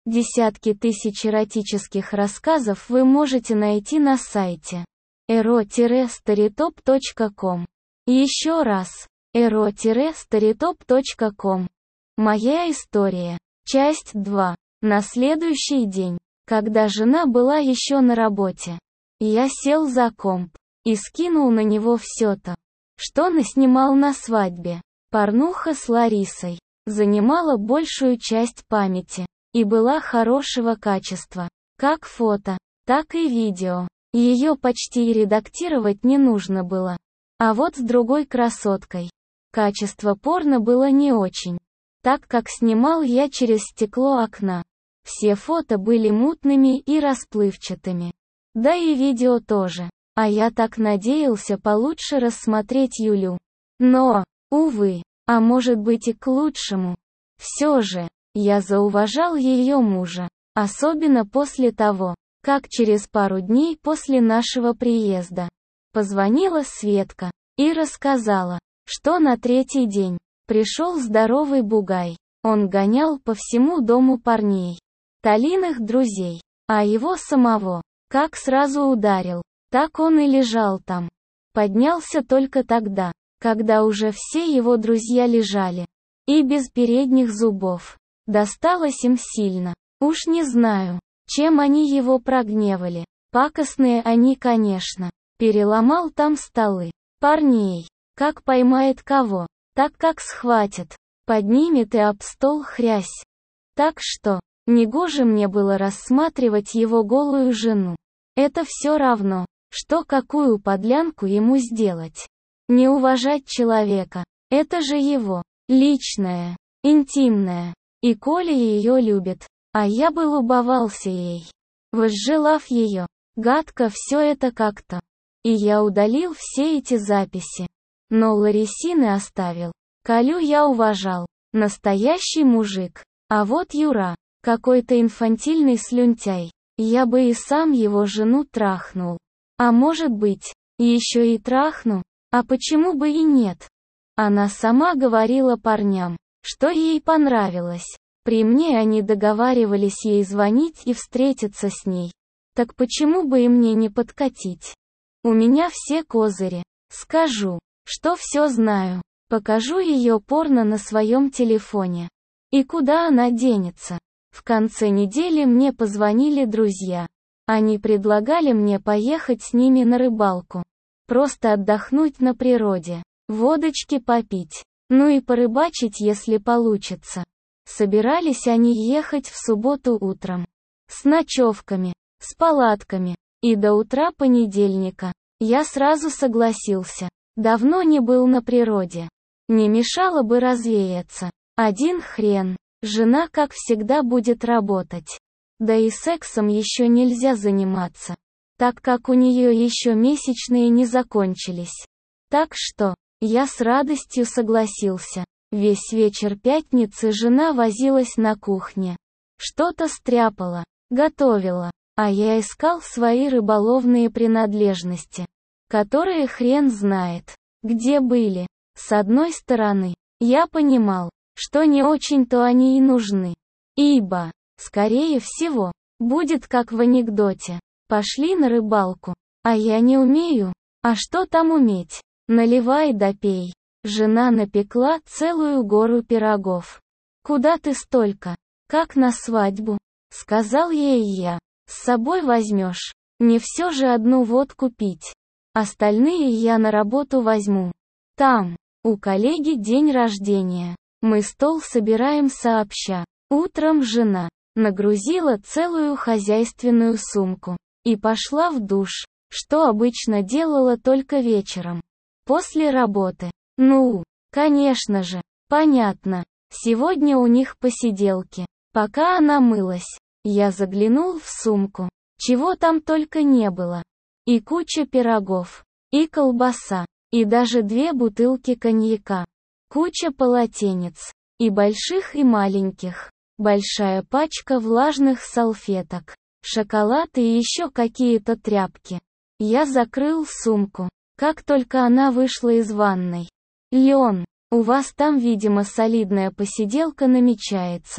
Десятки тысяч эротических рассказов вы можете найти на сайте ero-storytop.com. Еще раз, ero-storytop.com. Моя история. Часть 2. На следующий день, когда жена была еще на работе, я сел за комп и скинул на него все то, что наснимал на свадьбе. Порнуха с Ларисой занимала большую часть памяти и была хорошего качества, как фото, так и видео. Ее почти и редактировать не нужно было. А вот с другой красоткой качество порно было не очень, так как снимал я через стекло окна. Все фото были мутными и расплывчатыми. Да и видео тоже. А я так надеялся получше рассмотреть Юлю. Но, увы, а может быть и к лучшему. Все же, я зауважал ее мужа. Особенно после того, как через пару дней после нашего приезда позвонила Светка и рассказала, что на третий день пришел здоровый бугай. Он гонял по всему дому парней, Талиных друзей, а его самого, как сразу ударил, так он и лежал там. Поднялся только тогда, когда уже все его друзья лежали. И без передних зубов. Досталось им сильно. Уж не знаю, чем они его прогневали. Пакостные они, конечно. Переломал там столы. Парней. Как поймает кого, так как схватит. Поднимет и об стол хрясь. Так что, негоже мне было рассматривать его голую жену. Это все равно, что какую подлянку ему сделать. Не уважать человека. Это же его, личное, интимное. И Коля ее любит. А я бы любовался ей. Возжелав ее. Гадко все это как-то. И я удалил все эти записи. Но Ларисины оставил. Колю я уважал. Настоящий мужик. А вот Юра, какой-то инфантильный слюнтяй. Я бы и сам его жену трахнул. А может быть, еще и трахну? А почему бы и нет? Она сама говорила парням, что ей понравилось. При мне они договаривались ей звонить и встретиться с ней. Так почему бы и мне не подкатить? У меня все козыри. Скажу, что все знаю. Покажу ее порно на своем телефоне. И куда она денется? В конце недели мне позвонили друзья. Они предлагали мне поехать с ними на рыбалку. Просто отдохнуть на природе. Водочки попить. Ну и порыбачить, если получится. Собирались они ехать в субботу утром. С ночевками, с палатками. И до утра понедельника. Я сразу согласился. Давно не был на природе. Не мешало бы развеяться. Один хрен. Жена, как всегда, будет работать. Да и сексом еще нельзя заниматься, так как у нее еще месячные не закончились. Так что, я с радостью согласился. Весь вечер пятницы жена возилась на кухне. Что-то стряпала, готовила, а я искал свои рыболовные принадлежности, которые хрен знает, где были. С одной стороны, я понимал, что не очень-то они и нужны. Ибо, скорее всего, будет как в анекдоте. Пошли на рыбалку. А я не умею. А что там уметь? Наливай да пей. Жена напекла целую гору пирогов. Куда ты столько? Как на свадьбу? Сказал ей я. С собой возьмешь. Не все же одну водку пить. Остальные я на работу возьму. Там, у коллеги день рождения. Мы стол собираем сообща. Утром жена нагрузила целую хозяйственную сумку и пошла в душ, что обычно делала только вечером, после работы. Ну, конечно же, понятно. Сегодня у них посиделки. Пока она мылась, я заглянул в сумку. Чего там только не было. И куча пирогов, и колбаса, и даже 2 бутылки коньяка. Куча полотенец, и больших, и маленьких. Большая пачка влажных салфеток, шоколад и еще какие-то тряпки. Я закрыл сумку, как только она вышла из ванной. «Леон, у вас там, видимо, солидная посиделка намечается.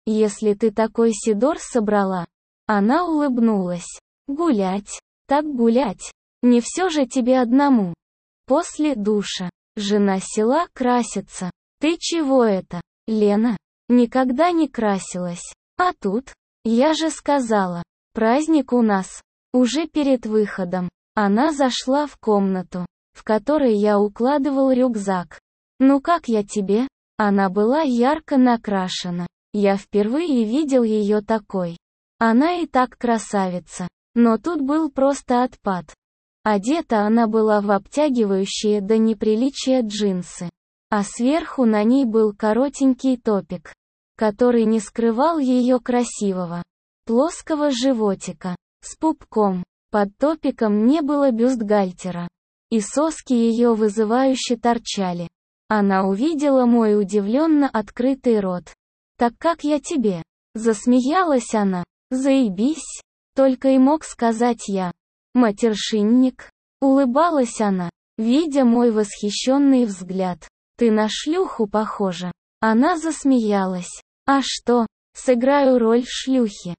если ты такой сидор собрала. Она улыбнулась. Гулять, так гулять. Не все же тебе одному. После душа. Жена села краситься. Ты чего это, Лена? Никогда не красилась. А тут? Я же сказала. Праздник у нас. Уже перед выходом. Она зашла в комнату, в которой я укладывал рюкзак. Ну как я тебе? Она была ярко накрашена. Я впервые видел ее такой. Она и так красавица. Но тут был просто отпад. Одета она была в обтягивающие до неприличия джинсы. А сверху на ней был коротенький топик, который не скрывал ее красивого, плоского животика, с пупком. Под топиком не было бюстгальтера. И соски ее вызывающе торчали. Она увидела мой удивленно открытый рот. «Так как я тебе?» Засмеялась она. «Заебись!» Только и мог сказать я. «Матершинник!» Улыбалась она, видя мой восхищенный взгляд. «Ты на шлюху похожа!» Она засмеялась. «А что? Сыграю роль шлюхи.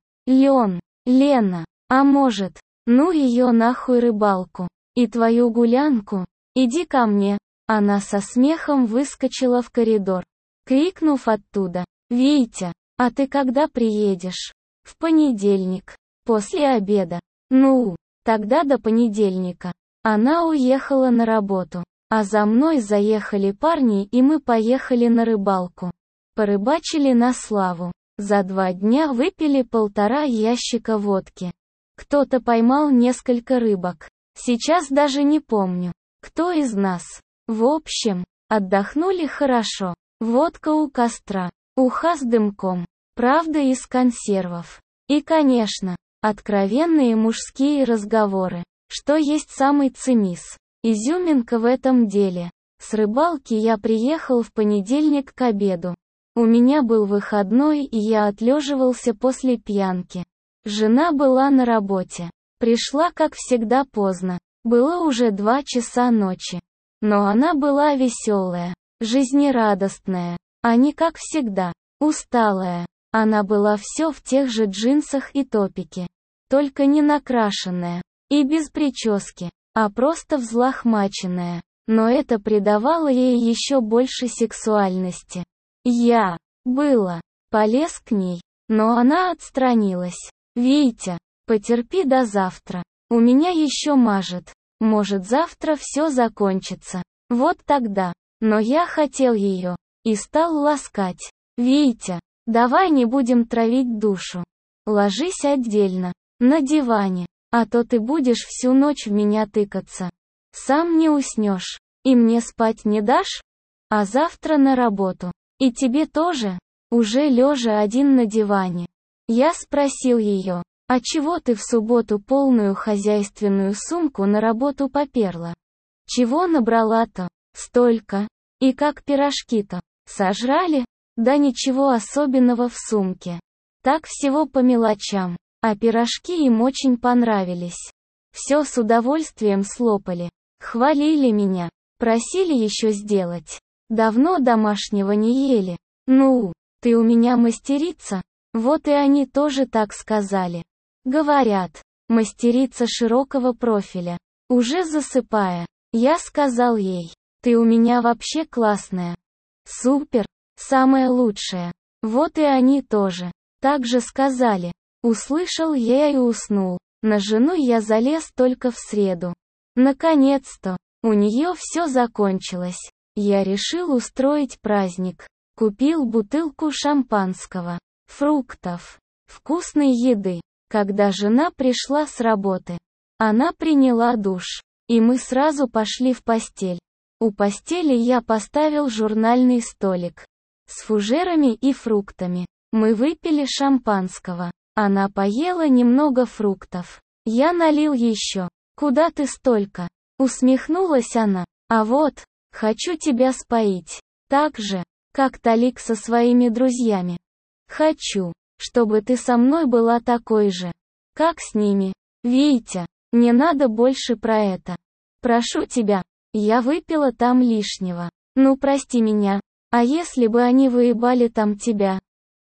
Лена. А может, ну ее нахуй рыбалку. И твою гулянку. Иди ко мне!» Она со смехом выскочила в коридор, крикнув оттуда. «Витя, а ты когда приедешь?» «В понедельник. После обеда». «Ну, тогда до понедельника». Она уехала на работу, а за мной заехали парни и мы поехали на рыбалку. Порыбачили на славу. За 2 дня выпили 1,5 ящика водки. Кто-то поймал несколько рыбок. Сейчас даже не помню, кто из нас. В общем, отдохнули хорошо. Водка у костра, уха с дымком, правда из консервов. И, конечно, откровенные мужские разговоры, что есть самый цимис. Изюминка в этом деле. С рыбалки я приехал в понедельник к обеду. У меня был выходной и я отлеживался после пьянки. Жена была на работе. Пришла, как всегда, поздно. Было уже 2 часа ночи. Но она была веселая, жизнерадостная, а не как всегда, усталая. Она была все в тех же джинсах и топике, только не накрашенная, и без прически, а просто взлохмаченная. Но это придавало ей еще больше сексуальности. Я полез к ней, но она отстранилась. «Витя, потерпи до завтра. У меня еще мажет. Может, завтра все закончится. Вот тогда». Но я хотел ее. И стал ласкать. «Витя, давай не будем травить душу. Ложись отдельно, на диване. А то ты будешь всю ночь в меня тыкаться. Сам не уснешь. И мне спать не дашь? А завтра на работу. И тебе тоже?» Уже лежа один на диване. Я спросил ее, «А чего ты в субботу полную хозяйственную сумку на работу поперла? Чего набрала-то? Столько. И как пирожки-то? Сожрали?» «Да ничего особенного в сумке. Так всего по мелочам. А пирожки им очень понравились. Все с удовольствием слопали. Хвалили меня. Просили еще сделать. Давно домашнего не ели. Ну, ты у меня мастерица?» Вот и они тоже так сказали. Говорят, мастерица широкого профиля. Уже засыпая, я сказал ей, «Ты у меня вообще классная. Супер, самая лучшая». Вот и они тоже так же сказали. Услышал я и уснул. На жену я залез только в среду. Наконец-то, у нее все закончилось. Я решил устроить праздник. Купил бутылку шампанского, фруктов, вкусной еды. Когда жена пришла с работы, она приняла душ, и мы сразу пошли в постель. У постели я поставил журнальный столик с фужерами и фруктами. Мы выпили шампанского. Она поела немного фруктов. Я налил еще. «Куда ты столько?» Усмехнулась она. «А вот, хочу тебя споить. Так же, как Талик со своими друзьями. Хочу, чтобы ты со мной была такой же, как с ними. Витя, не надо больше про это. Прошу тебя, я выпила там лишнего. Ну прости меня. А если бы они выебали там тебя?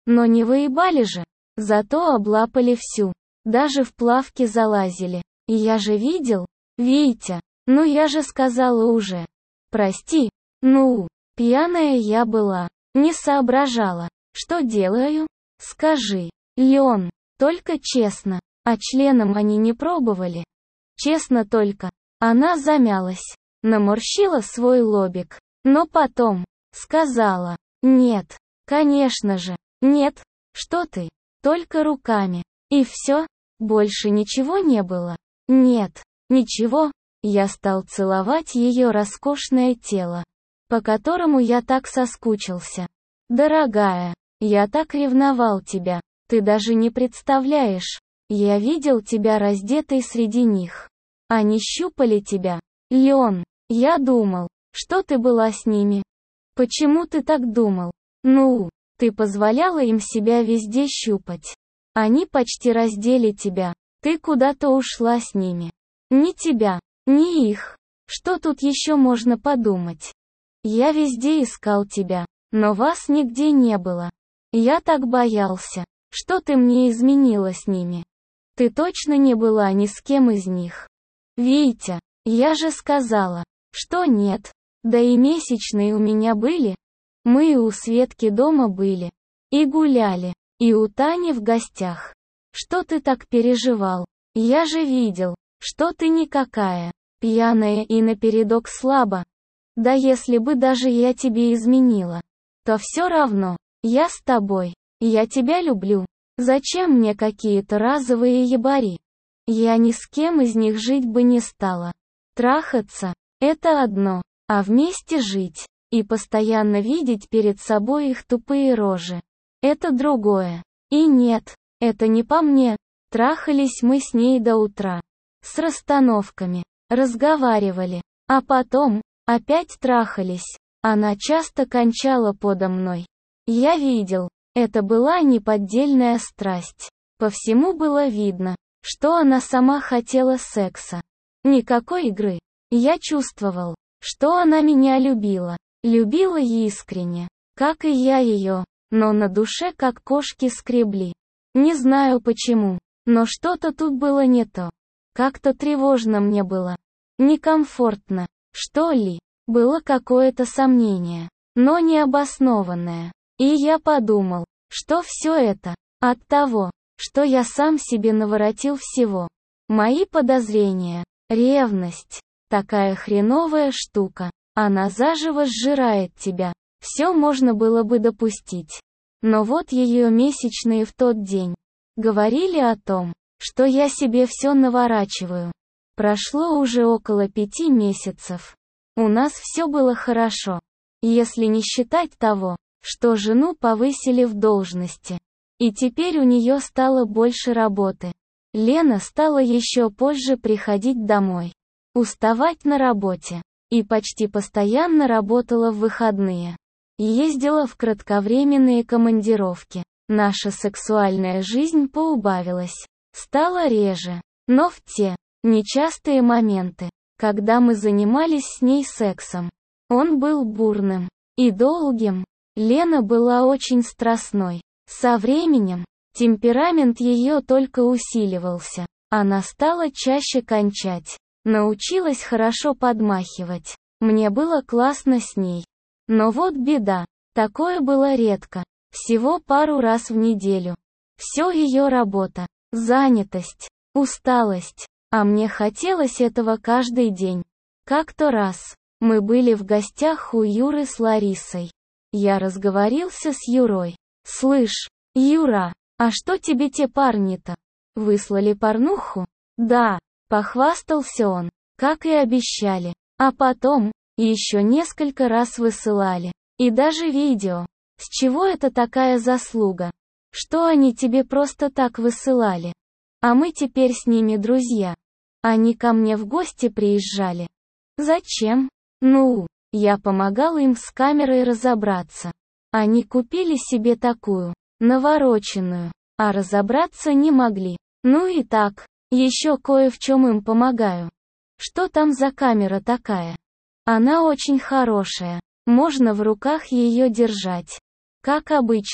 Но не выебали же. Зато облапали всю. Даже в плавки залазили. И я же видел. Витя, ну я же сказала уже. Прости. Ну, пьяная я была. Не соображала. Что делаю? Скажи. Леон, только честно. А членом они не пробовали? Честно только. Она замялась. Наморщила свой лобик. Но потом сказала. Нет. Конечно же. Нет. Что ты? Только руками. И все? Больше ничего не было? Нет. Ничего. Я стал целовать ее роскошное тело, по которому я так соскучился. Дорогая, я так ревновал тебя. Ты даже не представляешь. Я видел тебя раздетой среди них. Они щупали тебя. Леон, я думал, что ты была с ними. Почему ты так думал? Ну, ты позволяла им себя везде щупать. Они почти раздели тебя. Ты куда-то ушла с ними. Ни тебя, ни их. Что тут еще можно подумать? Я везде искал тебя, но вас нигде не было. Я так боялся, что ты мне изменила с ними. Ты точно не была ни с кем из них. Витя, я же сказала, что нет. Да и месячные у меня были. Мы и у Светки дома были. И гуляли. И у Тани в гостях. Что ты так переживал? Я же видел, что ты никакая. Пьяная и напередок слабо. Да если бы даже я тебе изменила, то все равно. Я с тобой. Я тебя люблю. Зачем мне какие-то разовые ебари? Я ни с кем из них жить бы не стала. Трахаться — это одно, а вместе жить и постоянно видеть перед собой их тупые рожи — это другое. И нет, это не по мне. Трахались мы с ней до утра. С расстановками. Разговаривали. А потом, опять трахались. Она часто кончала подо мной. Я видел. Это была неподдельная страсть. По всему было видно, что она сама хотела секса. Никакой игры. Я чувствовал, что она меня любила. Любила искренне. Как и я ее. Но на душе как кошки скребли. Не знаю почему, но что-то тут было не то. Как-то тревожно мне было. Некомфортно, что ли. Было какое-то сомнение, но необоснованное. И я подумал, что все это от того, что я сам себе наворотил всего. Мои подозрения, ревность, такая хреновая штука. Она заживо сжирает тебя. Все можно было бы допустить. Но вот ее месячные в тот день говорили о том, что я себе все наворачиваю. Прошло уже около 5 месяцев. У нас все было хорошо. Если не считать того, что жену повысили в должности. И теперь у нее стало больше работы. Лена стала еще позже приходить домой. Уставать на работе. И почти постоянно работала в выходные. Ездила в кратковременные командировки. Наша сексуальная жизнь поубавилась. Стала реже. Но в те нечастые моменты, когда мы занимались с ней сексом, он был бурным и долгим. Лена была очень страстной. Со временем, темперамент ее только усиливался. Она стала чаще кончать. Научилась хорошо подмахивать. Мне было классно с ней. Но вот беда. Такое было редко. Всего пару раз в неделю. Все ее работа, занятость, усталость. А мне хотелось этого каждый день. Как-то раз мы были в гостях у Юры с Ларисой. Я разговорился с Юрой. «Слышь, Юра, а что тебе те парни-то? Выслали порнуху?» «Да», похвастался он, как и обещали. А потом, еще несколько раз высылали. И даже видео. С чего это такая заслуга? Что они тебе просто так высылали? А мы теперь с ними друзья. Они ко мне в гости приезжали. Зачем? Ну, я помогал им с камерой разобраться. Они купили себе такую, навороченную, а разобраться не могли. Ну и так, еще кое в чем им помогаю. Что там за камера такая? Она очень хорошая, можно в руках ее держать. Как обычно,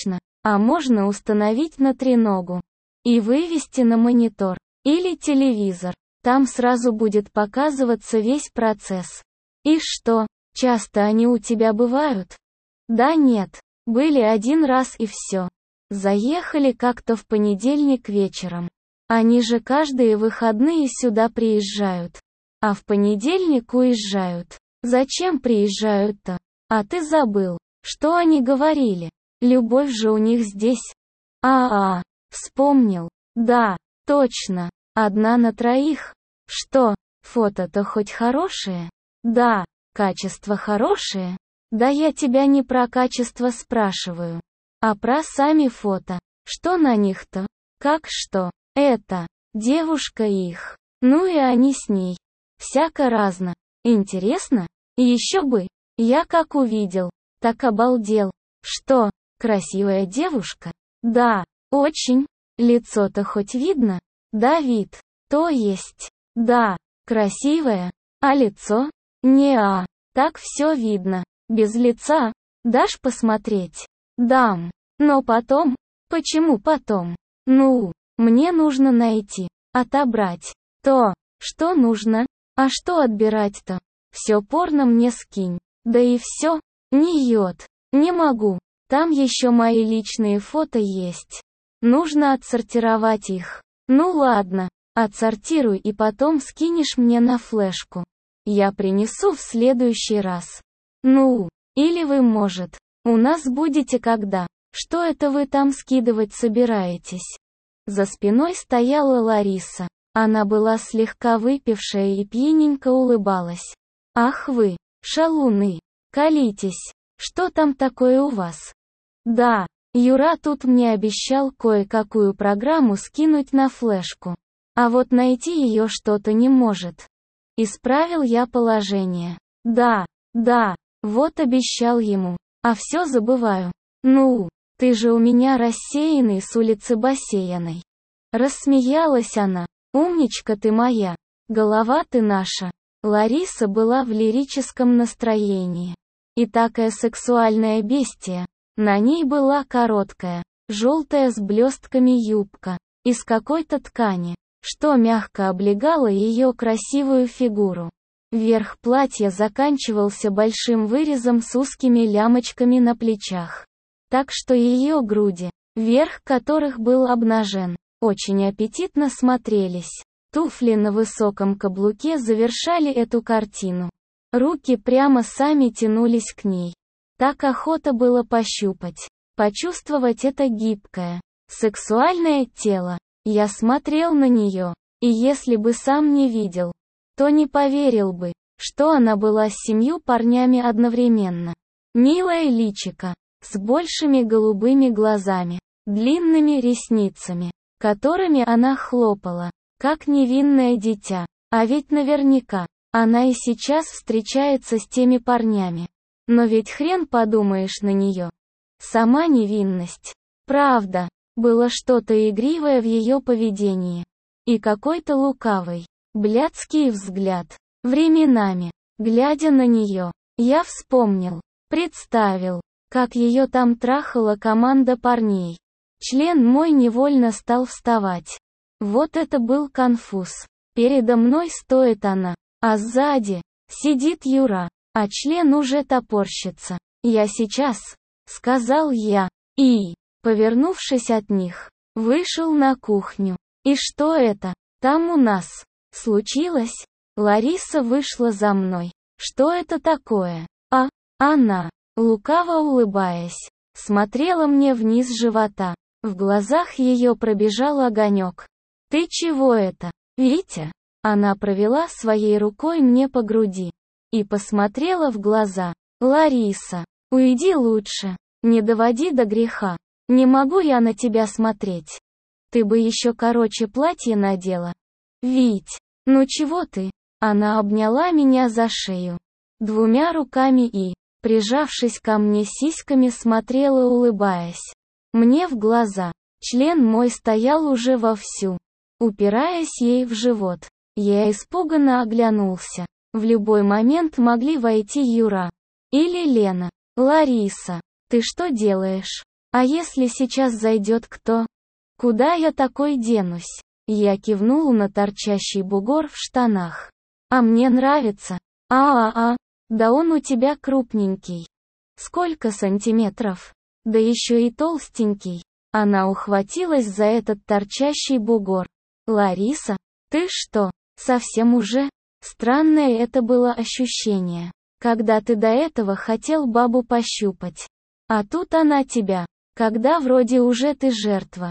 А можно установить на треногу и вывести на монитор или телевизор. Там сразу будет показываться весь процесс. И что, часто они у тебя бывают? Да нет, были один раз и все. Заехали как-то в понедельник вечером. Они же каждые выходные сюда приезжают. А в понедельник уезжают. Зачем приезжают-то? А ты забыл, что они говорили? Любовь же у них здесь. Вспомнил. Да, точно. Одна на троих. Что, фото-то хоть хорошее? Да. Качество хорошее? Да я тебя не про качество спрашиваю, а про сами фото. Что на них-то? Как что? Это девушка их. Ну и они с ней. Всяко разно. Интересно? Еще бы. Я как увидел, так обалдел. Что, красивая девушка? Да, очень. Лицо-то хоть видно? Да, вид. То есть. Да, красивая. А лицо? Не-а. Так все видно. Без лица. Дашь посмотреть? Дам. Но потом? Почему потом? Ну, мне нужно найти, отобрать. То, что нужно. А что отбирать-то? Все порно мне скинь. Да и все. Нет. Не могу. Там еще мои личные фото есть. Нужно отсортировать их. Ну ладно. Отсортируй и потом скинешь мне на флешку. Я принесу в следующий раз. Ну, или вы, может, у нас будете когда? Что это вы там скидывать собираетесь? За спиной стояла Лариса. Она была слегка выпившая и пьяненько улыбалась. Ах вы, шалуны, колитесь. Что там такое у вас? Да, Юра тут мне обещал кое-какую программу скинуть на флешку. А вот найти ее что-то не может. Исправил я положение. Да, вот обещал ему. А все забываю. Ну, ты же у меня рассеянный с улицы Бассейной. Рассмеялась она. Умничка ты моя. Голова ты наша. Лариса была в лирическом настроении. И такая сексуальная бестия. На ней была короткая, желтая с блестками юбка, из какой-то ткани, что мягко облегало ее красивую фигуру. Верх платья заканчивался большим вырезом с узкими лямочками на плечах. Так что ее груди, верх которых был обнажен, очень аппетитно смотрелись. Туфли на высоком каблуке завершали эту картину. Руки прямо сами тянулись к ней. Так охота было пощупать, почувствовать это гибкое, сексуальное тело. Я смотрел на нее, и если бы сам не видел, то не поверил бы, что она была с 7 парнями одновременно. Милое личико, с большими голубыми глазами, длинными ресницами, которыми она хлопала, как невинное дитя. А ведь наверняка, она и сейчас встречается с теми парнями. Но ведь хрен подумаешь на нее. Сама невинность. Правда, было что-то игривое в ее поведении. И какой-то лукавый, блядский взгляд. Временами, глядя на нее, я вспомнил, представил, как ее там трахала команда парней. Член мой невольно стал вставать. Вот это был конфуз. Передо мной стоит она, а сзади сидит Юра, а член уже топорщится. «Я сейчас», — сказал я, и, повернувшись от них, вышел на кухню. «И что это там у нас случилось?» Лариса вышла за мной. «Что это такое?» Она, лукаво улыбаясь, смотрела мне вниз живота. В глазах ее пробежал огонек. «Ты чего это, Витя?» Она провела своей рукой мне по груди и посмотрела в глаза. «Лариса, уйди лучше, не доводи до греха. Не могу я на тебя смотреть. Ты бы еще короче платье надела. Вить, ну чего ты?» Она обняла меня за шею 2 руками и, прижавшись ко мне сиськами, смотрела, улыбаясь мне в глаза. Член мой стоял уже вовсю, упираясь ей в живот. Я испуганно оглянулся. В любой момент могли войти Юра или Лена. «Лариса, ты что делаешь?» А если сейчас зайдет кто? Куда я такой денусь? Я кивнул на торчащий бугор в штанах. А мне нравится. Да он у тебя крупненький. Сколько сантиметров? Да еще и толстенький. Она ухватилась за этот торчащий бугор. Лариса, ты что, совсем уже? Странное это было ощущение, когда ты до этого хотел бабу пощупать. А тут она тебя, когда вроде уже ты жертва.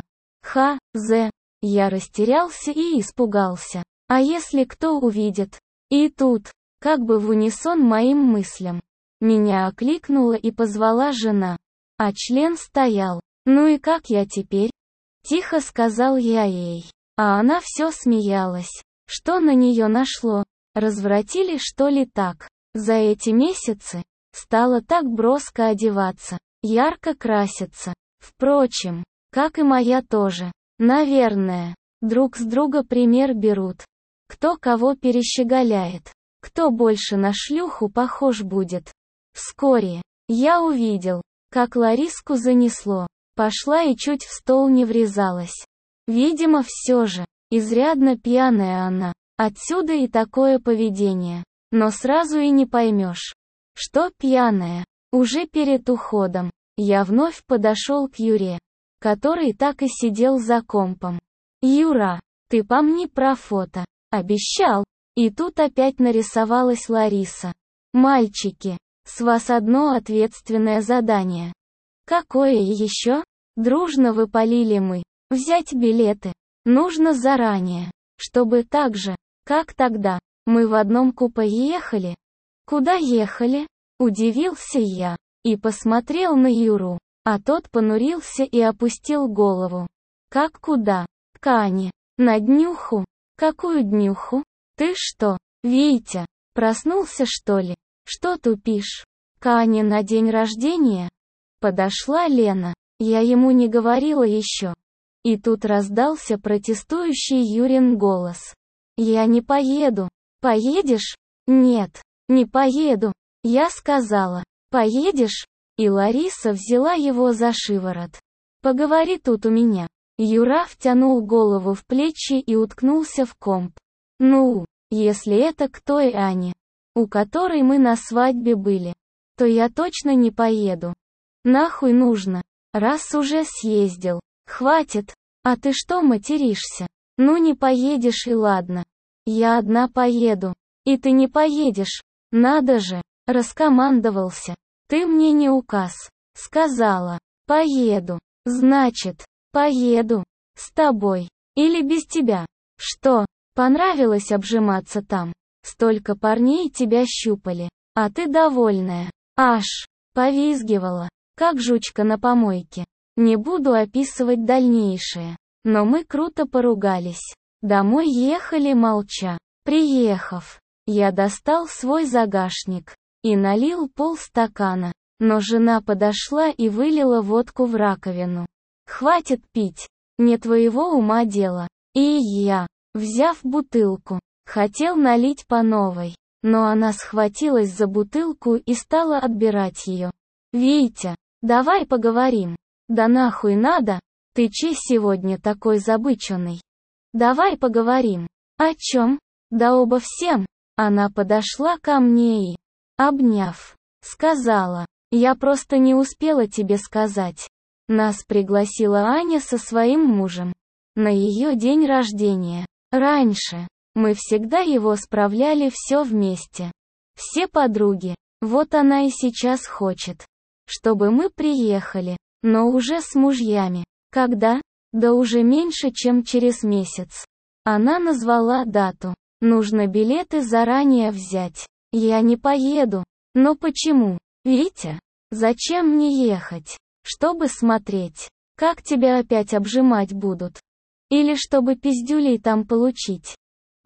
Я растерялся и испугался. А если кто увидит? И тут, как бы в унисон моим мыслям, меня окликнула и позвала жена. А член стоял. Ну и как я теперь? Тихо сказал я ей. А она все смеялась. Что на нее нашло? Развратили что ли так? За эти месяцы стала так броско одеваться, ярко краситься. Впрочем, как и моя тоже. Наверное, друг с друга пример берут. Кто кого перещеголяет, кто больше на шлюху похож будет. Вскоре я увидел, как Лариску занесло. Пошла и чуть в стол не врезалась. Видимо, все же, изрядно пьяная она. Отсюда и такое поведение. Но сразу и не поймешь, что пьяная. Уже перед уходом, я вновь подошел к Юре, который так и сидел за компом. «Юра, ты помни про фото. Обещал». И тут опять нарисовалась Лариса. «Мальчики, с вас одно ответственное задание». «Какое еще?» Дружно выпалили мы. «Взять билеты. Нужно заранее, чтобы так же, как тогда, мы в одном купе ехали». «Куда ехали?» Удивился я и посмотрел на Юру, а тот понурился и опустил голову. «Как куда?» «К Ане. На днюху». «Какую днюху? Ты что, Витя, проснулся что ли? Что тупишь? К Ане на день рождения?» Подошла Лена. Я ему не говорила еще. И тут раздался протестующий Юрин голос. «Я не поеду». «Поедешь?» «Нет, не поеду». Я сказала. «Поедешь?» И Лариса взяла его за шиворот. «Поговори тут у меня». Юра втянул голову в плечи и уткнулся в комп. «Ну, если это к той Ане, у которой мы на свадьбе были, то я точно не поеду. Нахуй нужно, раз уже съездил. Хватит. А ты что материшься? Ну не поедешь и ладно. Я одна поеду. И ты не поедешь. Надо же, раскомандовался. Ты мне не указ. Сказала. Поеду. Значит, поеду. С тобой. Или без тебя. Что, понравилось обжиматься там? Столько парней тебя щупали. А ты довольная. Аж повизгивала, как жучка на помойке. Не буду описывать дальнейшее. Но мы круто поругались. Домой ехали молча. Приехав, я достал свой загашник и налил полстакана. Но жена подошла и вылила водку в раковину. «Хватит пить, не твоего ума дело». И я, взяв бутылку, хотел налить по новой, но она схватилась за бутылку и стала отбирать ее. «Витя, давай поговорим». «Да нахуй надо? Ты че сегодня такой забыченный? Давай поговорим». «О чем?» «Да обо всем». Она подошла ко мне и, обняв, сказала. «Я просто не успела тебе сказать. Нас пригласила Аня со своим мужем на ее день рождения. Раньше мы всегда его справляли все вместе. Все подруги. Вот она и сейчас хочет, чтобы мы приехали, но уже с мужьями. Когда? Да уже меньше, чем через месяц. Она назвала дату. Нужно билеты заранее взять. Я не поеду. Но почему? Витя? Зачем мне ехать? Чтобы смотреть, как тебя опять обжимать будут. Или чтобы пиздюлей там получить.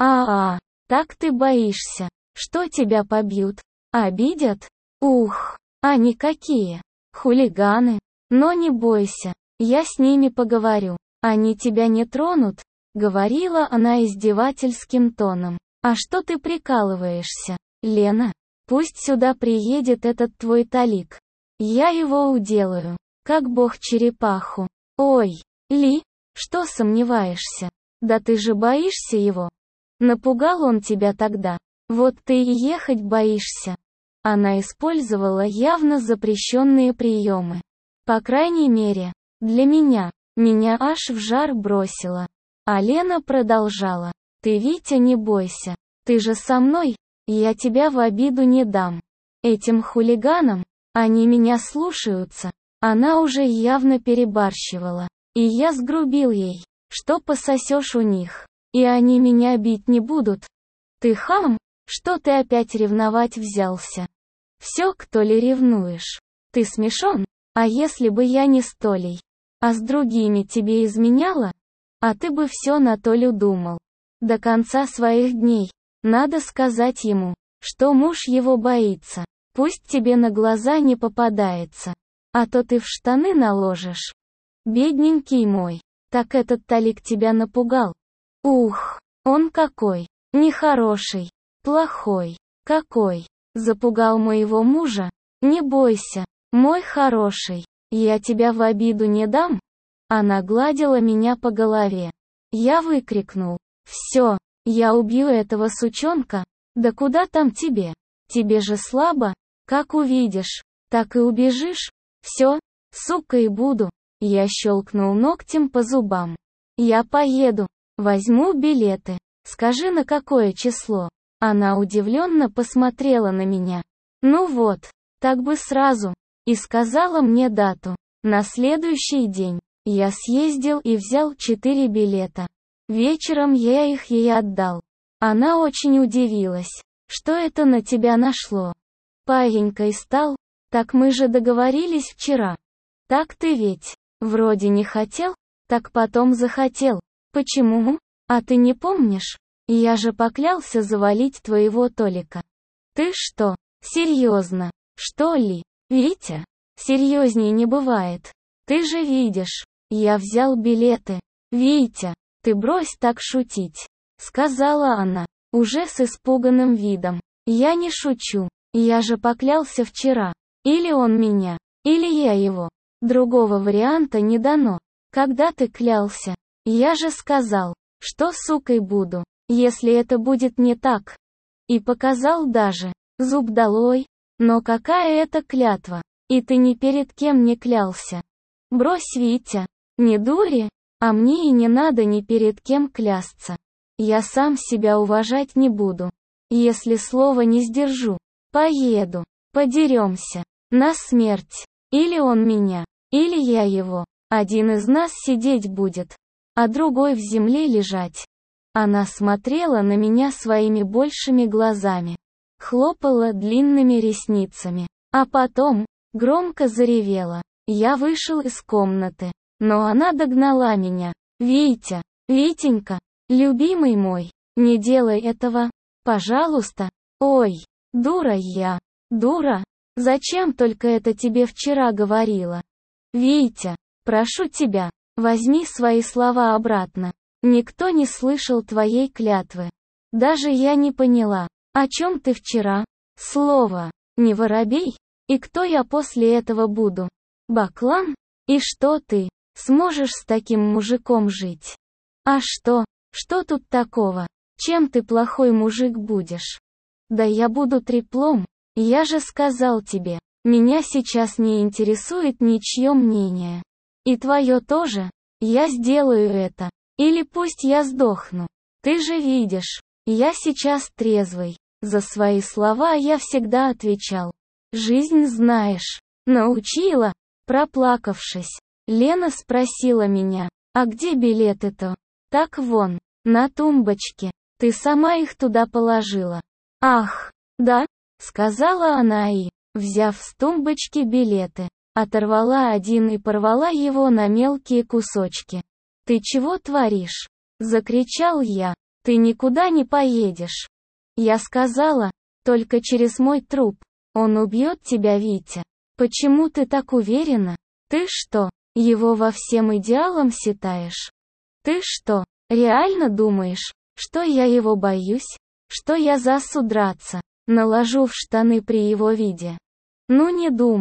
Так ты боишься, что тебя побьют? Обидят? Ух, они какие? Хулиганы. Но не бойся, я с ними поговорю. Они тебя не тронут? Говорила она издевательским тоном. А что ты прикалываешься, Лена? Пусть сюда приедет этот твой Талик. Я его уделаю. как бог черепаху. Ой, Ли, что сомневаешься? Да ты же боишься его. Напугал он тебя тогда. Вот ты и ехать боишься. Она использовала явно запрещенные приемы. По крайней мере, для меня. Меня аж в жар бросило. А Лена продолжала. Ты, Витя, не бойся. Ты же со мной, я тебя в обиду не дам. Этим хулиганам, они меня слушаются. Она уже явно перебарщивала. И я сгрубил ей, что пососешь у них. И они меня бить не будут. Ты хам, что ты опять ревновать взялся? Все, кто ли ревнуешь? Ты смешон? А если бы я не с Толей, а с другими тебе изменяла? А ты бы все на Толю думал. До конца своих дней. Надо сказать ему, что муж его боится. Пусть тебе на глаза не попадается. А то ты в штаны наложишь. Бедненький мой. Так этот Толик тебя напугал. Ух, он какой. Нехороший. Плохой. Какой. Запугал моего мужа? Не бойся, мой хороший. Я тебя в обиду не дам? Она гладила меня по голове. Я выкрикнул. Все, я убью этого сучонка. Да куда там тебе? Тебе же слабо. Как увидишь, так и убежишь. Все, сука и буду. Я щелкнул ногтем по зубам. Я поеду. Возьму билеты. Скажи, на какое число? Она удивленно посмотрела на меня. Ну вот, так бы сразу. И сказала мне дату. На следующий день. Я съездил и взял 4 билета. Вечером я их ей отдал. Она очень удивилась. Что это на тебя нашло? Паенькой стал? Так мы же договорились вчера. Так ты ведь, вроде не хотел, так потом захотел. Почему? А ты не помнишь? Я же поклялся завалить твоего Толика. Ты что, серьезно? Что ли? Витя? Серьезнее не бывает. Ты же видишь. Я взял билеты. Витя, ты брось так шутить. Сказала она, уже с испуганным видом. Я не шучу. Я же поклялся вчера. Или он меня, или я его. Другого варианта не дано. Когда ты клялся? Я же сказал, что сукой буду, если это будет не так. И показал даже. Зуб долой. Но какая это клятва? И ты ни перед кем не клялся. Брось, Витя. Не дури. А мне и не надо ни перед кем клясться. Я сам себя уважать не буду. Если слово не сдержу. Поеду. Подеремся. На смерть. Или он меня, или я его. Один из нас сидеть будет, а другой в земле лежать. Она смотрела на меня своими большими глазами. Хлопала длинными ресницами. А потом, громко заревела. Я вышел из комнаты. Но она догнала меня. Витя, Витенька, любимый мой, не делай этого, пожалуйста. Ой, дура я. Дура. Зачем только это тебе вчера говорила? Витя, прошу тебя, возьми свои слова обратно. Никто не слышал твоей клятвы. Даже я не поняла, о чем ты вчера. Слово, не воробей? И кто я после этого буду? Баклан? И что ты, сможешь с таким мужиком жить? А что тут такого? Чем ты плохой мужик будешь? Да я буду треплом. Я же сказал тебе, меня сейчас не интересует ничье мнение. И твое тоже. Я сделаю это. Или пусть я сдохну. Ты же видишь, я сейчас трезвый. За свои слова я всегда отвечал. Жизнь знаешь. Научила. Проплакавшись, Лена спросила меня, а где билеты-то? Так вон, на тумбочке. Ты сама их туда положила. Ах, да? Сказала она и, взяв с тумбочки билеты, оторвала один и порвала его на мелкие кусочки. «Ты чего творишь?» — закричал я. «Ты никуда не поедешь». Я сказала, только через мой труп. Он убьет тебя, Витя. Почему ты так уверена? Ты что, его во всем идеалом считаешь? Ты что, реально думаешь, что я его боюсь? Что я засу драться? Наложу в штаны при его виде. Ну не думал,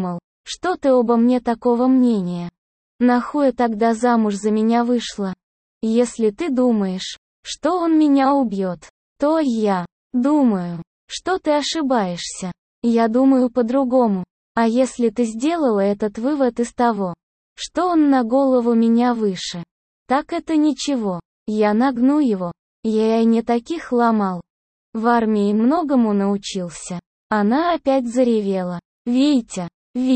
Что ты обо мне такого мнения? Нахуя тогда замуж за меня вышла? Если ты думаешь, что он меня убьет, то я думаю, что ты ошибаешься. Я думаю по-другому. А если ты сделала этот вывод из того, что он на голову меня выше, так это ничего, я нагну его. Я и не таких ломал. В армии многому научился. Она опять заревела. Витя,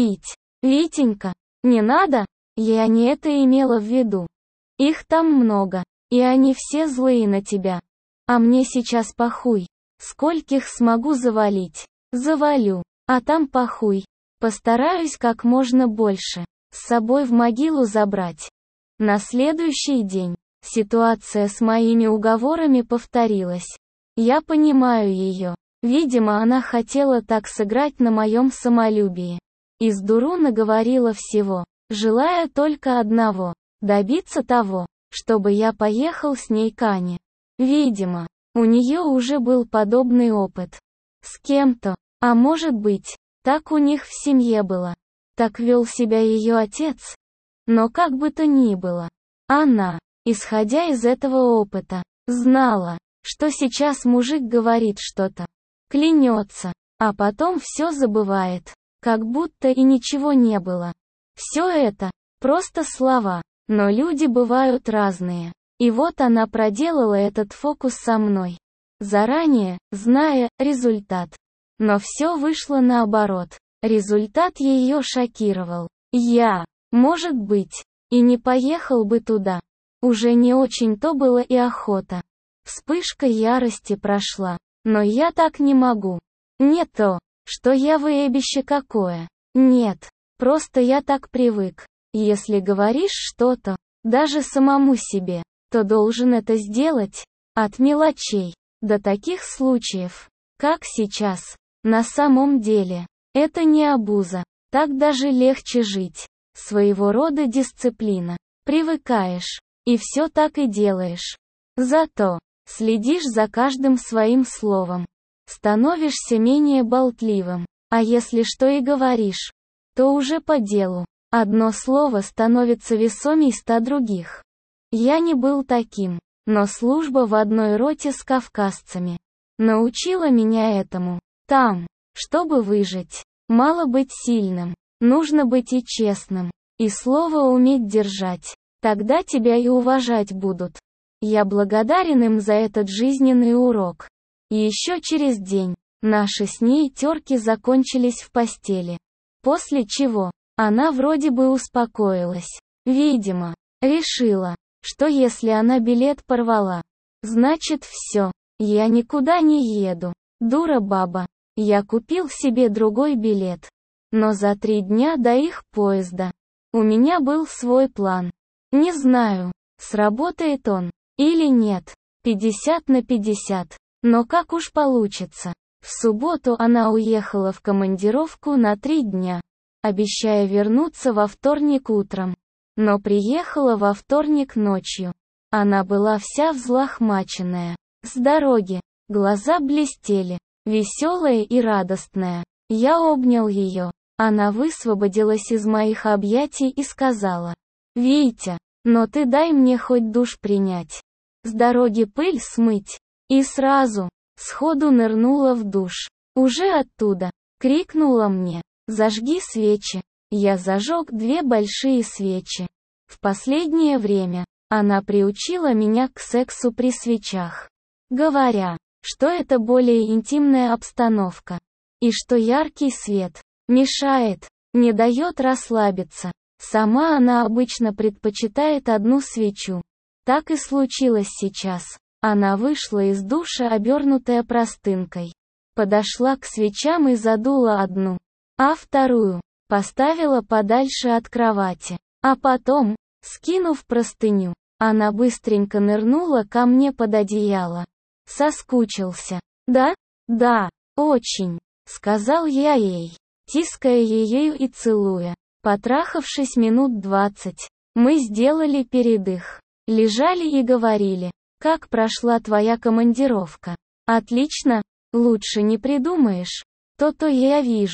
Витенька, не надо? Я не это имела в виду. Их там много, и они все злые на тебя. А мне сейчас похуй. Скольких смогу завалить? Завалю. А там похуй. Постараюсь как можно больше с собой в могилу забрать. На следующий день ситуация с моими уговорами повторилась. Я понимаю ее. Видимо, она хотела так сыграть на моем самолюбии. Из дуру наговорила всего, желая только одного – добиться того, чтобы я поехал с ней к Ане. Видимо, у нее уже был подобный опыт. С кем-то, а может быть, так у них в семье было. Так вел себя ее отец. Но как бы то ни было, она, исходя из этого опыта, знала, что сейчас мужик говорит что-то, клянется, а потом все забывает, как будто и ничего не было. Все это просто слова, но люди бывают разные. И вот она проделала этот фокус со мной, заранее зная результат. Но все вышло наоборот. Результат ее шокировал. Я, может быть, и не поехал бы туда. Уже не очень-то было и охота. Вспышка ярости прошла. Но я так не могу. Не то, что я выебище какое. Нет, просто я так привык. Если говоришь что-то, даже самому себе, то должен это сделать. От мелочей до таких случаев, как сейчас. На самом деле, это не абуза. Так даже легче жить. Своего рода дисциплина. Привыкаешь. И все так и делаешь. Зато следишь за каждым своим словом. Становишься менее болтливым. А если что и говоришь, то уже по делу. Одно слово становится весомей 100 других. Я не был таким, но служба в одной роте с кавказцами научила меня этому. Там, чтобы выжить, мало быть сильным, нужно быть и честным, и слово уметь держать. Тогда тебя и уважать будут. Я благодарен им за этот жизненный урок. И еще через день наши с ней терки закончились в постели. После чего она вроде бы успокоилась. Видимо, решила, что если она билет порвала, значит все, я никуда не еду. Дура баба. Я купил себе другой билет. Но за 3 дня до их поезда у меня был свой план. Не знаю, сработает он или нет. 50 на 50. Но как уж получится. В субботу она уехала в командировку на 3 дня, обещая вернуться во вторник утром. Но приехала во вторник ночью. Она была вся взлохмаченная. С дороги. Глаза блестели. Веселая и радостная. Я обнял ее. Она высвободилась из моих объятий и сказала: «Витя, но ты дай мне хоть душ принять. С дороги пыль смыть». И сразу, сходу нырнула в душ. Уже оттуда крикнула мне: «Зажги свечи». Я зажег 2 большие свечи. В последнее время она приучила меня к сексу при свечах, говоря, что это более интимная обстановка, и что яркий свет мешает, не дает расслабиться. Сама она обычно предпочитает одну свечу. Так и случилось сейчас. Она вышла из душа, обернутая простынкой. Подошла к свечам и задула одну, а вторую поставила подальше от кровати. А потом, скинув простыню, она быстренько нырнула ко мне под одеяло. Соскучился. Да? Да, очень, сказал я ей, тиская ее и целуя. Потрахавшись минут 20, мы сделали передых. Лежали и говорили: «Как прошла твоя командировка?» «Отлично, лучше не придумаешь. То-то я вижу.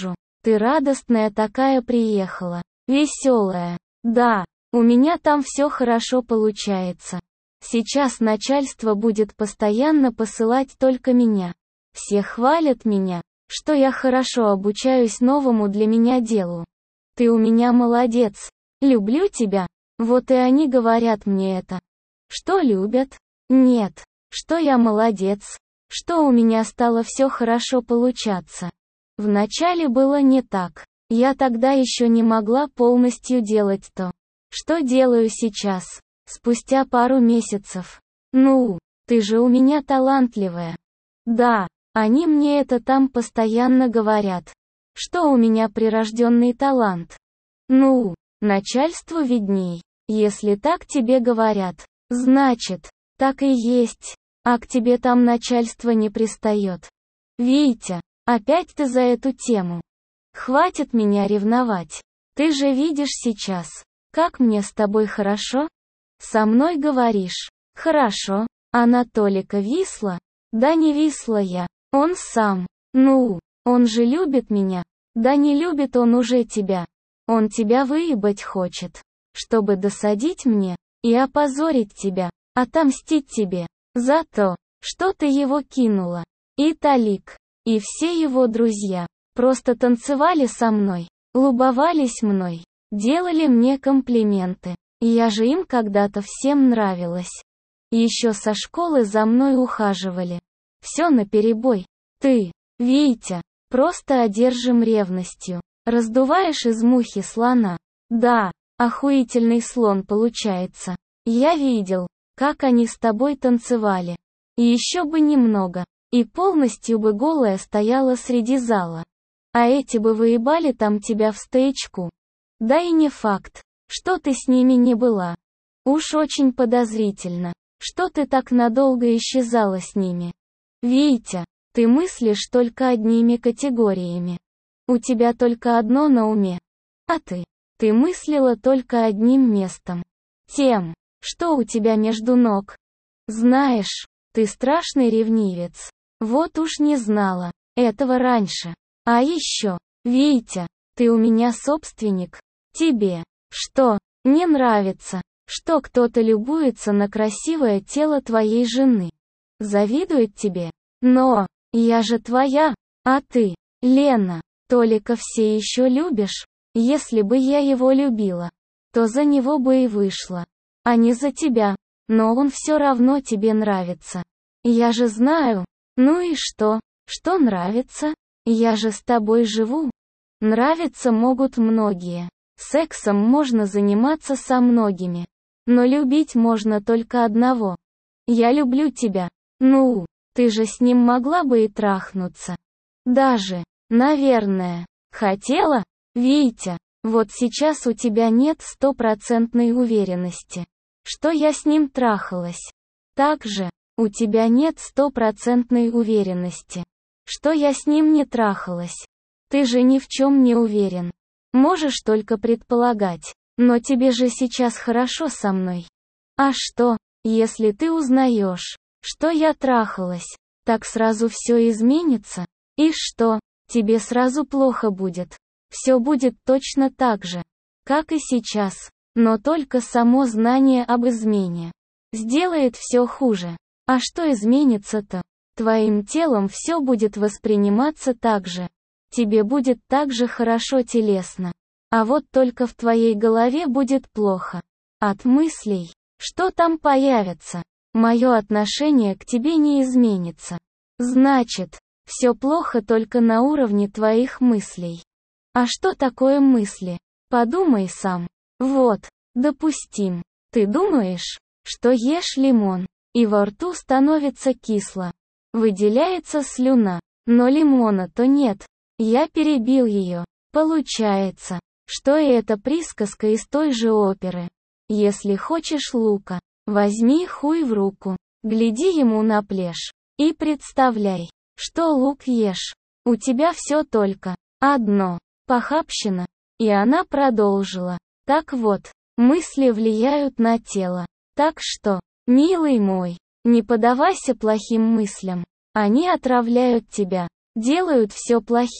Ты радостная такая приехала. Веселая. Да, у меня там все хорошо получается. Сейчас начальство будет постоянно посылать только меня. Все хвалят меня, что я хорошо обучаюсь новому для меня делу. Ты у меня молодец. Люблю тебя. Вот и они говорят мне это. Что любят? Нет. Что я молодец. Что у меня стало все хорошо получаться. Вначале было не так. Я тогда еще не могла полностью делать то, что делаю сейчас, спустя пару месяцев. Ну, ты же у меня талантливая. Да, они мне это там постоянно говорят, что у меня прирожденный талант. Ну, начальству видней. Если так тебе говорят, значит, так и есть. А к тебе там начальство не пристает. Витя, опять ты за эту тему. Хватит меня ревновать. Ты же видишь сейчас, как мне с тобой хорошо? Со мной говоришь. Хорошо. Анатолика висла? Да не висла я. Он сам. Ну, он же любит меня. Да не любит он уже тебя. Он тебя выебать хочет, чтобы досадить мне и опозорить тебя, отомстить тебе за то, что ты его кинула. И Талик, и все его друзья просто танцевали со мной, любовались мной, делали мне комплименты. Я же им когда-то всем нравилась. Еще со школы за мной ухаживали. Все наперебой. Ты, Витя, просто одержим ревностью. Раздуваешь из мухи слона. Да, охуительный слон получается. Я видел, как они с тобой танцевали. И еще бы немного, и полностью бы голая стояла среди зала. А эти бы выебали там тебя в стоячку. Да и не факт, что ты с ними не была. Уж очень подозрительно, что ты так надолго исчезала с ними. Витя, ты мыслишь только одними категориями. У тебя только одно на уме. А ты мыслила только одним местом. Тем, что у тебя между ног. Знаешь, ты страшный ревнивец. Вот уж не знала этого раньше. А еще, Витя, ты у меня собственник. Тебе что, не нравится, что кто-то любуется на красивое тело твоей жены? Завидует тебе? Но, я же твоя, а ты, Лена, Толика все еще любишь? Если бы я его любила, то за него бы и вышла, а не за тебя. Но он все равно тебе нравится. Я же знаю. Ну и что нравится? Я же с тобой живу. Нравиться могут многие. Сексом можно заниматься со многими. Но любить можно только одного. Я люблю тебя. Ну, ты же с ним могла бы и трахнуться. Даже, наверное, хотела? Витя, вот сейчас у тебя нет стопроцентной уверенности, что я с ним трахалась. Также, у тебя нет стопроцентной уверенности, что я с ним не трахалась. Ты же ни в чем не уверен. Можешь только предполагать, но тебе же сейчас хорошо со мной. А что, если ты узнаешь, что я трахалась, так сразу все изменится? И что, тебе сразу плохо будет? Все будет точно так же, как и сейчас, но только само знание об измене сделает все хуже. А что изменится-то? Твоим телом все будет восприниматься так же. Тебе будет так же хорошо телесно. А вот только в твоей голове будет плохо. От мыслей, что там появится, мое отношение к тебе не изменится. Значит, все плохо только на уровне твоих мыслей. А что такое мысли? Подумай сам. Вот, допустим, ты думаешь, что ешь лимон, и во рту становится кисло. Выделяется слюна, но лимона-то нет. Я перебил ее. Получается, что это присказка из той же оперы. Если хочешь лука, возьми хуй в руку, гляди ему на плешь, и представляй, что лук ешь. У тебя все только одно. Похабщина. И она продолжила. Так вот, мысли влияют на тело. Так что, милый мой, не поддавайся плохим мыслям. Они отравляют тебя, делают все плохим.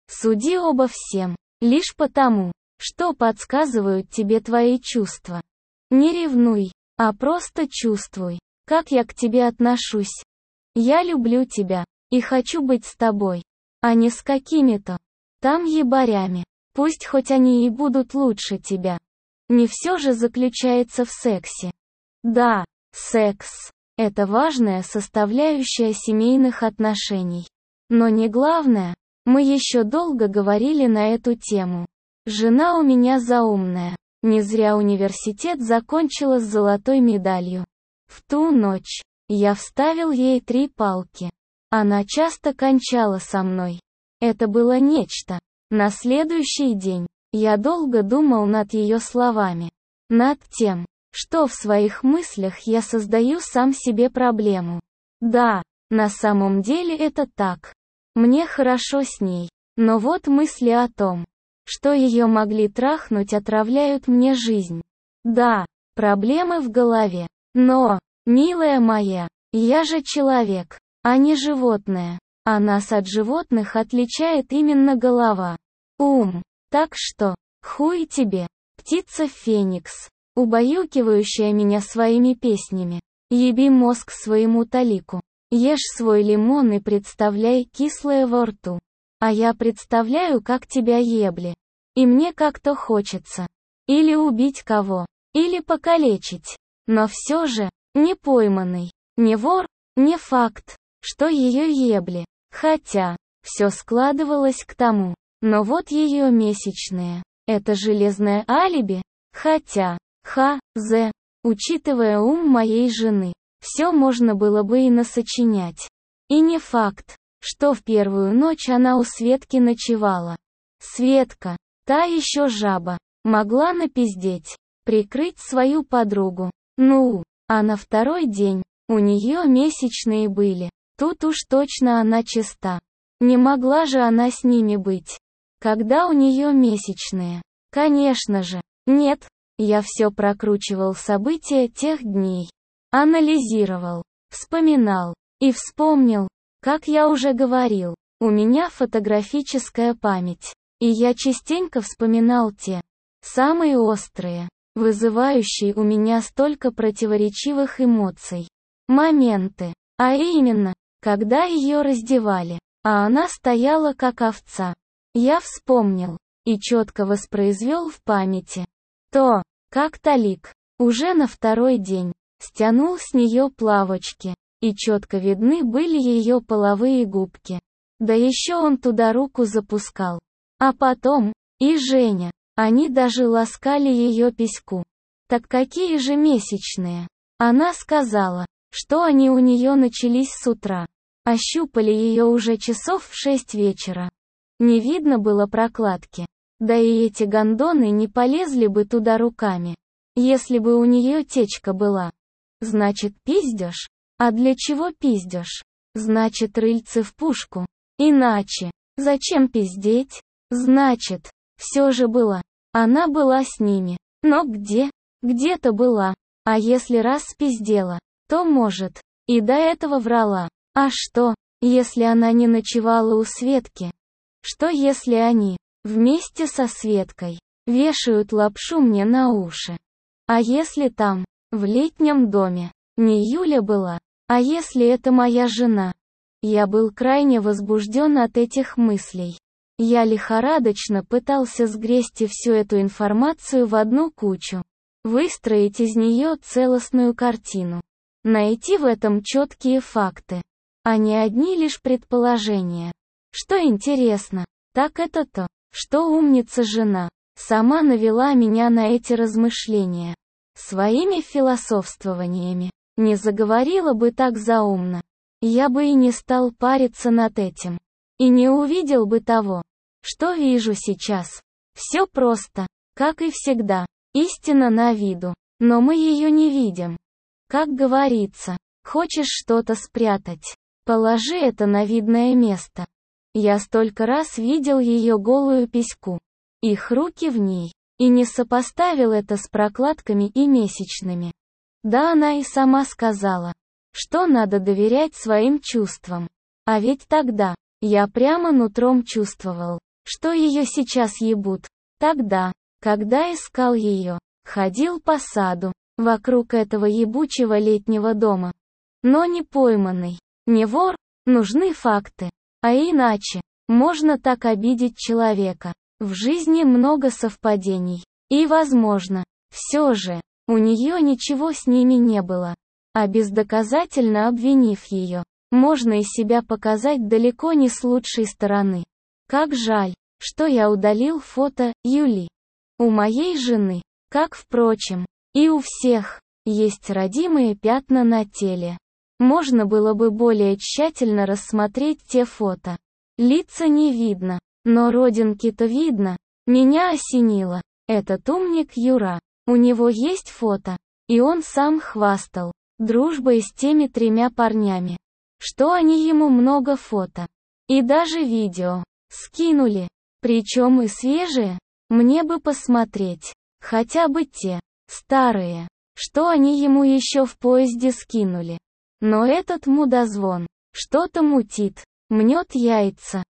Суди обо всем, лишь потому, что подсказывают тебе твои чувства. Не ревнуй, а просто чувствуй, как я к тебе отношусь. Я люблю тебя, и хочу быть с тобой, а не с какими-то там ебарями. Пусть хоть они и будут лучше тебя. Не все же заключается в сексе. Да, секс – это важная составляющая семейных отношений. Но не главное, мы еще долго говорили на эту тему. Жена у меня заумная. Не зря университет закончила с золотой медалью. В ту ночь я вставил ей 3 палки. Она часто кончала со мной. Это было нечто. На следующий день я долго думал над ее словами. Над тем, что в своих мыслях я создаю сам себе проблему. Да, на самом деле это так. Мне хорошо с ней. Но вот мысли о том, что ее могли трахнуть, отравляют мне жизнь. Да, проблемы в голове. Но, милая моя, я же человек, а не животное. А нас от животных отличает именно голова. Ум. Так что, хуй тебе, птица Феникс, убаюкивающая меня своими песнями. Еби мозг своему талику. Ешь свой лимон и представляй кислое во рту. А я представляю, как тебя ебли. И мне как-то хочется. Или убить кого, или покалечить. Но все же, не пойманный, не вор, не факт, что ее ебли. Хотя, все складывалось к тому. Но вот ее месячные. Это железное алиби. Хотя, учитывая ум моей жены, все можно было бы и насочинять. И не факт, что в первую ночь она у Светки ночевала. Светка, та еще жаба, могла напиздеть, прикрыть свою подругу. Ну, а на второй день, у нее месячные были. Тут уж точно она чиста. Не могла же она с ними быть. Когда у нее месячные? Конечно же, нет. Я все прокручивал события тех дней. Анализировал, вспоминал. И вспомнил, как я уже говорил, у меня фотографическая память. И я частенько вспоминал те самые острые, вызывающие у меня столько противоречивых эмоций. Моменты. А именно, когда ее раздевали, а она стояла как овца. Я вспомнил и четко воспроизвел в памяти то, как Талик, уже на второй день, стянул с нее плавочки, и четко видны были ее половые губки. Да еще он туда руку запускал. А потом, и Женя, они даже ласкали ее письку. Так какие же месячные? Она сказала, что они у нее начались с утра. Ощупали ее уже часов в 6 вечера. Не видно было прокладки. Да и эти гондоны не полезли бы туда руками, если бы у нее течка была. Значит, пиздешь? А для чего пиздешь? Значит, рыльце в пушку. Иначе, зачем пиздеть? Значит, все же была. Она была с ними. Но где? Где-то была. А если раз спиздела, то может, и до этого врала. А что, если она не ночевала у Светки? Что если они, вместе со Светкой, вешают лапшу мне на уши? А если там, в летнем доме, не Юля была? А если это моя жена? Я был крайне возбужден от этих мыслей. Я лихорадочно пытался сгрести всю эту информацию в одну кучу. Выстроить из нее целостную картину. Найти в этом четкие факты. А не одни лишь предположения. Что интересно, так это то, что умница жена сама навела меня на эти размышления. Своими философствованиями. Не заговорила бы так заумно. Я бы и не стал париться над этим. И не увидел бы того, что вижу сейчас. Все просто, как и всегда. Истина на виду, но мы ее не видим. Как говорится, хочешь что-то спрятать, положи это на видное место. Я столько раз видел ее голую письку, их руки в ней, и не сопоставил это с прокладками и месячными. Да, она и сама сказала, что надо доверять своим чувствам. А ведь тогда, я прямо нутром чувствовал, что ее сейчас ебут. Тогда, когда искал ее, ходил по саду, вокруг этого ебучего летнего дома. Но не пойманный, не вор, нужны факты. А иначе, можно так обидеть человека. В жизни много совпадений. И возможно, все же, у нее ничего с ними не было. А бездоказательно обвинив ее, можно и себя показать далеко не с лучшей стороны. Как жаль, что я удалил фото Юли. У моей жены, как впрочем, и у всех, есть родимые пятна на теле. Можно было бы более тщательно рассмотреть те фото. Лица не видно, но родинки-то видно. Меня осенило. Этот умник Юра. У него есть фото. И он сам хвастал дружбой с теми 3 парнями. Что они ему много фото. И даже видео скинули. Причем и свежие. Мне бы посмотреть. Хотя бы те, старые, что они ему еще в поезде скинули. Но этот мудозвон что-то мутит, мнет яйца.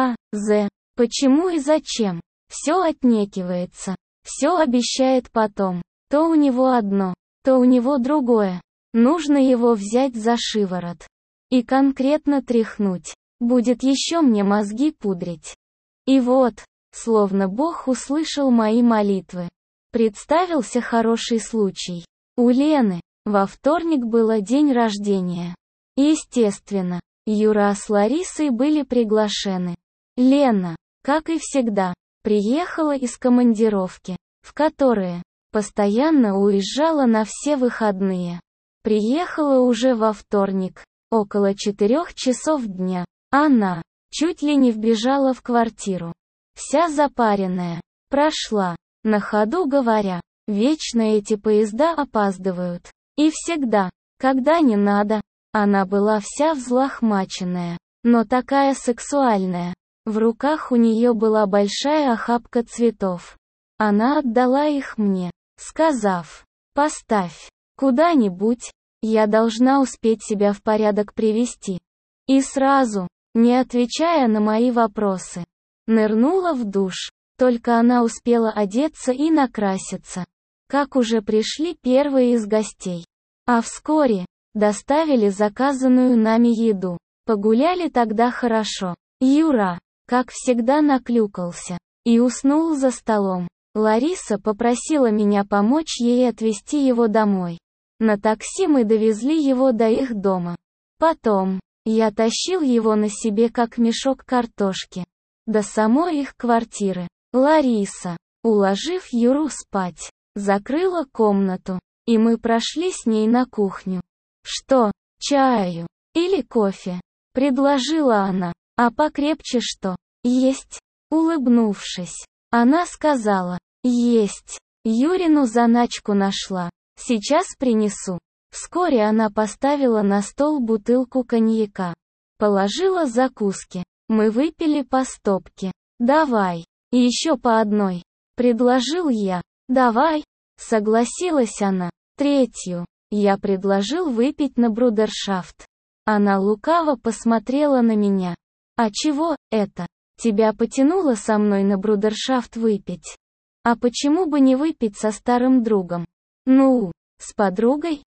Х.З. Почему и зачем? Все отнекивается. Все обещает потом. То у него одно, то у него другое. Нужно его взять за шиворот. И конкретно тряхнуть. Будет еще мне мозги пудрить. И вот, словно Бог услышал мои молитвы. Представился хороший случай. У Лены во вторник было день рождения. Естественно, Юра с Ларисой были приглашены. Лена, как и всегда, приехала из командировки, в которые постоянно уезжала на все выходные. Приехала уже во вторник, около 4 часов дня. Она чуть ли не вбежала в квартиру. Вся запаренная. Прошла, на ходу говоря, вечно эти поезда опаздывают. И всегда, когда не надо, она была вся взлохмаченная, но такая сексуальная. В руках у нее была большая охапка цветов. Она отдала их мне, сказав: «Поставь куда-нибудь, я должна успеть себя в порядок привести». И сразу, не отвечая на мои вопросы, нырнула в душ. Только она успела одеться и накраситься, как уже пришли первые из гостей. А вскоре доставили заказанную нами еду. Погуляли тогда хорошо. Юра, как всегда, наклюкался и уснул за столом. Лариса попросила меня помочь ей отвезти его домой. На такси мы довезли его до их дома. Потом я тащил его на себе как мешок картошки до самой их квартиры. Лариса, уложив Юру спать, закрыла комнату, и мы прошли с ней на кухню. «Что, чаю? Или кофе?» — предложила она. «А покрепче что? Есть?» Улыбнувшись, она сказала: «Есть. Юрину заначку нашла. Сейчас принесу». Вскоре она поставила на стол бутылку коньяка. Положила закуски. Мы выпили по стопке. «Давай. И еще по одной», — предложил я. «Давай», — согласилась она. Третью я предложил выпить на брудершафт. Она лукаво посмотрела на меня. «А чего это? Тебя потянуло со мной на брудершафт выпить? А почему бы не выпить со старым другом? Ну, с подругой?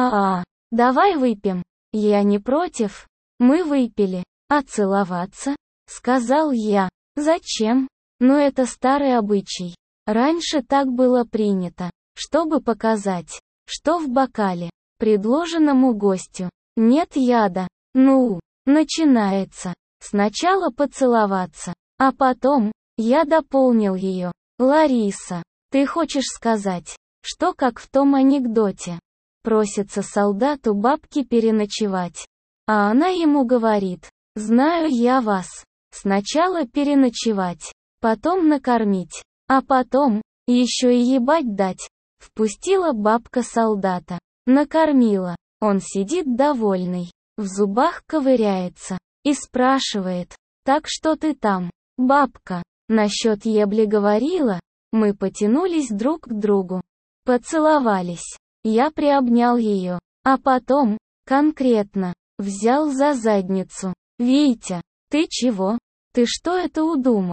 Давай выпьем. Я не против». Мы выпили. «А целоваться?» — сказал я. «Зачем? Но это старый обычай. Раньше так было принято, чтобы показать, что в бокале, предложенному гостю, нет яда». Ну, начинается. Сначала поцеловаться, а потом, я дополнил ее. «Лариса, ты хочешь сказать, что как в том анекдоте? Просится солдату бабки переночевать. А она ему говорит: знаю я вас. Сначала переночевать, потом накормить, а потом, еще и ебать дать». Впустила бабка солдата. Накормила. Он сидит довольный, в зубах ковыряется. И спрашивает: «Так что ты там, бабка, насчет ебли говорила?» Мы потянулись друг к другу. Поцеловались. Я приобнял ее. А потом, конкретно, взял за задницу. «Витя, ты чего? Ты что это удумал?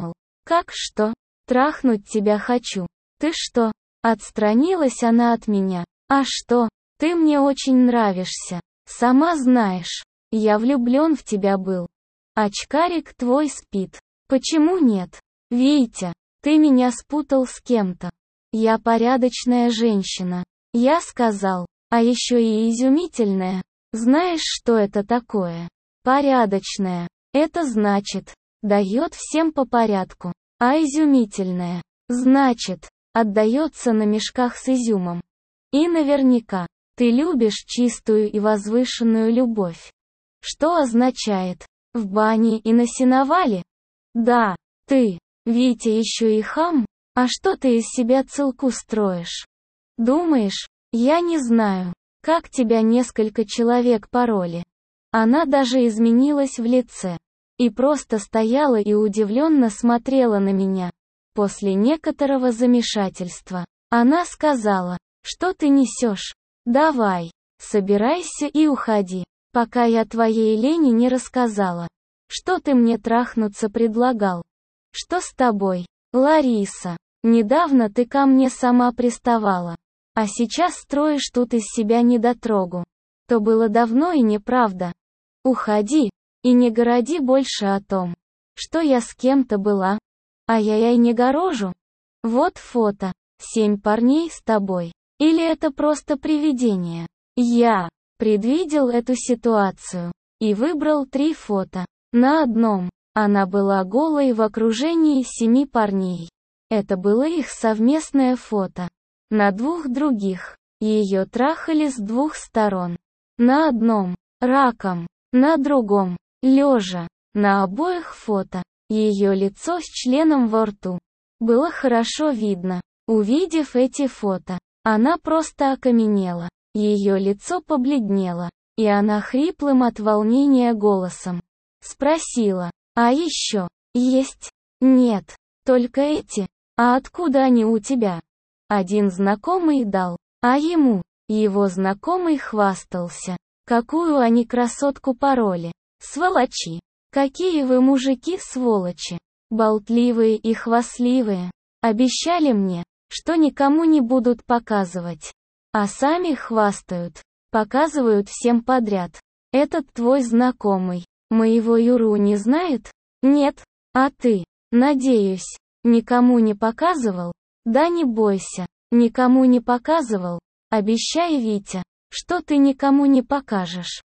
Как что? Трахнуть тебя хочу. Ты что? Отстранилась она от меня. А что? Ты мне очень нравишься. Сама знаешь. Я влюблен в тебя был. Очкарик твой спит. Почему нет? Витя, ты меня спутал с кем-то. Я порядочная женщина. Я сказал. А еще и изумительная. Знаешь, что это такое? Порядочная. Это значит, дает всем по порядку. А изумительная. Значит, отдается на мешках с изюмом. И наверняка, ты любишь чистую и возвышенную любовь. Что означает, в бане и на сеновале? Да, ты, Витя, еще и хам? А что ты из себя целку строишь? Думаешь, я не знаю, как тебя несколько человек пороли. Она даже изменилась в лице. И просто стояла и удивленно смотрела на меня. После некоторого замешательства, она сказала, что ты несешь? Давай, собирайся и уходи, пока я твоей Лене не рассказала. Что ты мне трахнуться предлагал? Что с тобой, Лариса? Недавно ты ко мне сама приставала. А сейчас строишь тут из себя недотрогу. То было давно и неправда. Уходи, и не городи больше о том, что я с кем-то была. Ай-яй-яй, не горожу. Вот фото. 7 парней с тобой. Или это просто привидение? Я предвидел эту ситуацию и выбрал 3 фото. На одном она была голой в окружении 7 парней. Это было их совместное фото. На 2 других ее трахали с 2 сторон. На одном раком, на другом лежа. На обоих фото ее лицо с членом во рту. Было хорошо видно. Увидев эти фото, она просто окаменела. Ее лицо побледнело, и она хриплым от волнения голосом спросила: «А еще есть?» «Нет, только эти. А откуда они у тебя?» Один знакомый дал, а ему, его знакомый хвастался. Какую они красотку пороли. Сволочи. Какие вы мужики сволочи. Болтливые и хвастливые. Обещали мне, что никому не будут показывать. А сами хвастают. Показывают всем подряд. Этот твой знакомый моего Юру не знает? Нет. А ты, надеюсь, никому не показывал? Да не бойся, никому не показывал. Обещай, Витя, что ты никому не покажешь.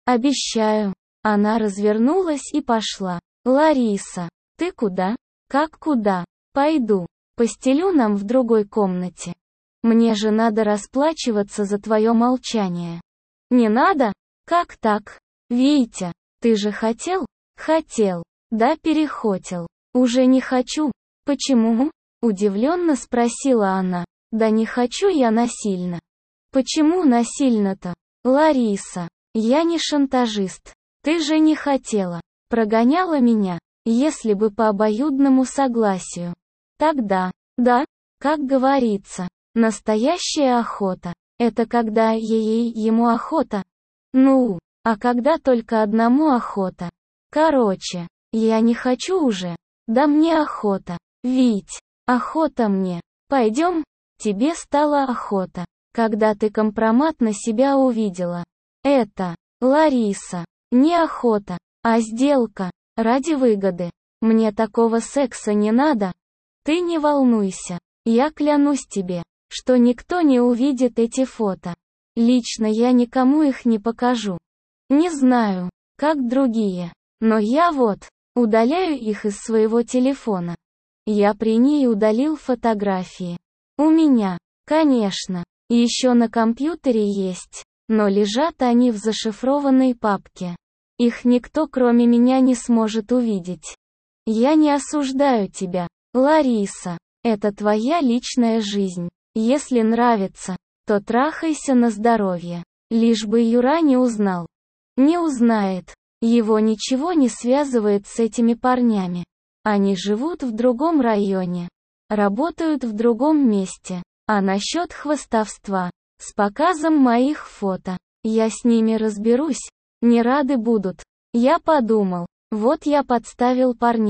Обещаю. Она развернулась и пошла. Лариса, ты куда? Как куда? Пойду. Постелю нам в другой комнате. Мне же надо расплачиваться за твое молчание. Не надо? Как так? Витя, ты же хотел? Хотел. Да, перехотел. Уже не хочу. Почему? Удивленно спросила она. Да не хочу я насильно. Почему насильно-то? Лариса, я не шантажист. Ты же не хотела. Прогоняла меня, если бы по обоюдному согласию. Тогда, да, как говорится, настоящая охота. Это когда ему охота. Ну, а когда только одному охота. Короче, я не хочу уже. Да мне охота. Вить, охота мне. Пойдем? Тебе стала охота, когда ты компромат на себя увидела. Это, Лариса, не охота, а сделка, ради выгоды. Мне такого секса не надо. Ты не волнуйся, я клянусь тебе, что никто не увидит эти фото. Лично я никому их не покажу. Не знаю, как другие, но я вот, удаляю их из своего телефона. Я при ней удалил фотографии. У меня, конечно, еще на компьютере есть, но лежат они в зашифрованной папке. Их никто кроме меня не сможет увидеть. Я не осуждаю тебя, Лариса. Это твоя личная жизнь. Если нравится, то трахайся на здоровье. Лишь бы Юра не узнал. Не узнает. Его ничего не связывает с этими парнями. Они живут в другом районе. Работают в другом месте. А насчет хвастовства, с показом моих фото, я с ними разберусь. Не рады будут. Я подумал, вот я подставил парней.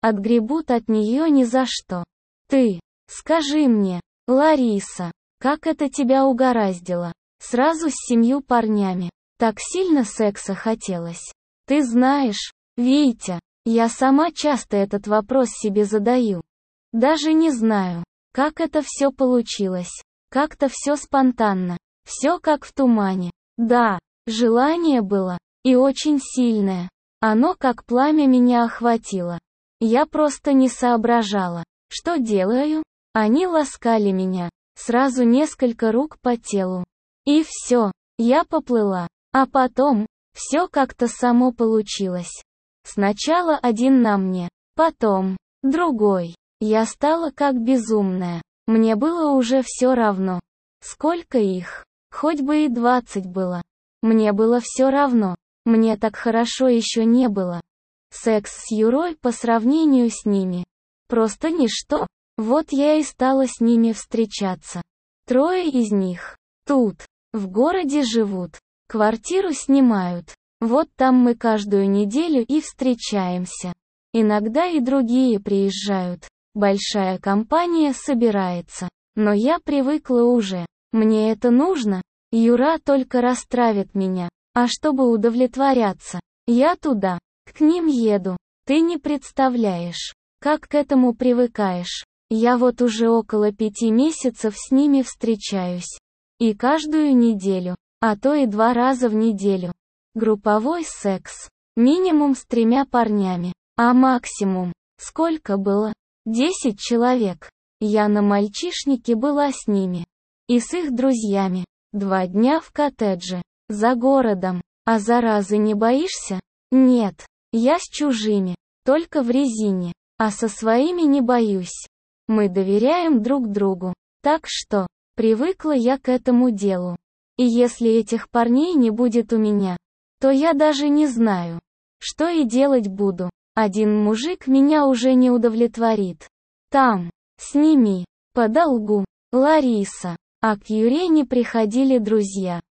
отгребут от нее ни за что. Ты, скажи мне, Лариса, как это тебя угораздило? Сразу с 7 парнями. Так сильно секса хотелось. Ты знаешь, Витя, я сама часто этот вопрос себе задаю. Даже не знаю, как это все получилось. Как-то все спонтанно. Все как в тумане. Да, желание было. И очень сильное. Оно как пламя меня охватило. Я просто не соображала, что делаю. Они ласкали меня. Сразу несколько рук по телу. И все, я поплыла. А потом, все как-то само получилось. Сначала один на мне, потом другой. Я стала как безумная. Мне было уже все равно. Сколько их? Хоть бы и 20 было. Мне было все равно. Мне так хорошо еще не было. Секс с Юрой по сравнению с ними. Просто ничто. Вот я и стала с ними встречаться. 3 из них. Тут. В городе живут. Квартиру снимают. Вот там мы каждую неделю и встречаемся. Иногда и другие приезжают. Большая компания собирается. Но я привыкла уже. Мне это нужно. Юра только растравит меня. А чтобы удовлетворяться, я туда, к ним еду. Ты не представляешь, как к этому привыкаешь. Я вот уже около 5 месяцев с ними встречаюсь. И каждую неделю, а то и 2 раза в неделю. Групповой секс. Минимум с 3 парнями. А максимум, сколько было? 10 человек. Я на мальчишнике была с ними. И с их друзьями. 2 дня в коттедже. За городом. А заразы не боишься? Нет. Я с чужими. Только в резине. А со своими не боюсь. Мы доверяем друг другу. Так что, привыкла я к этому делу. И если этих парней не будет у меня, то я даже не знаю, что и делать буду. Один мужик меня уже не удовлетворит. Там, сними, по долгу, Лариса. А к Юре не приходили друзья.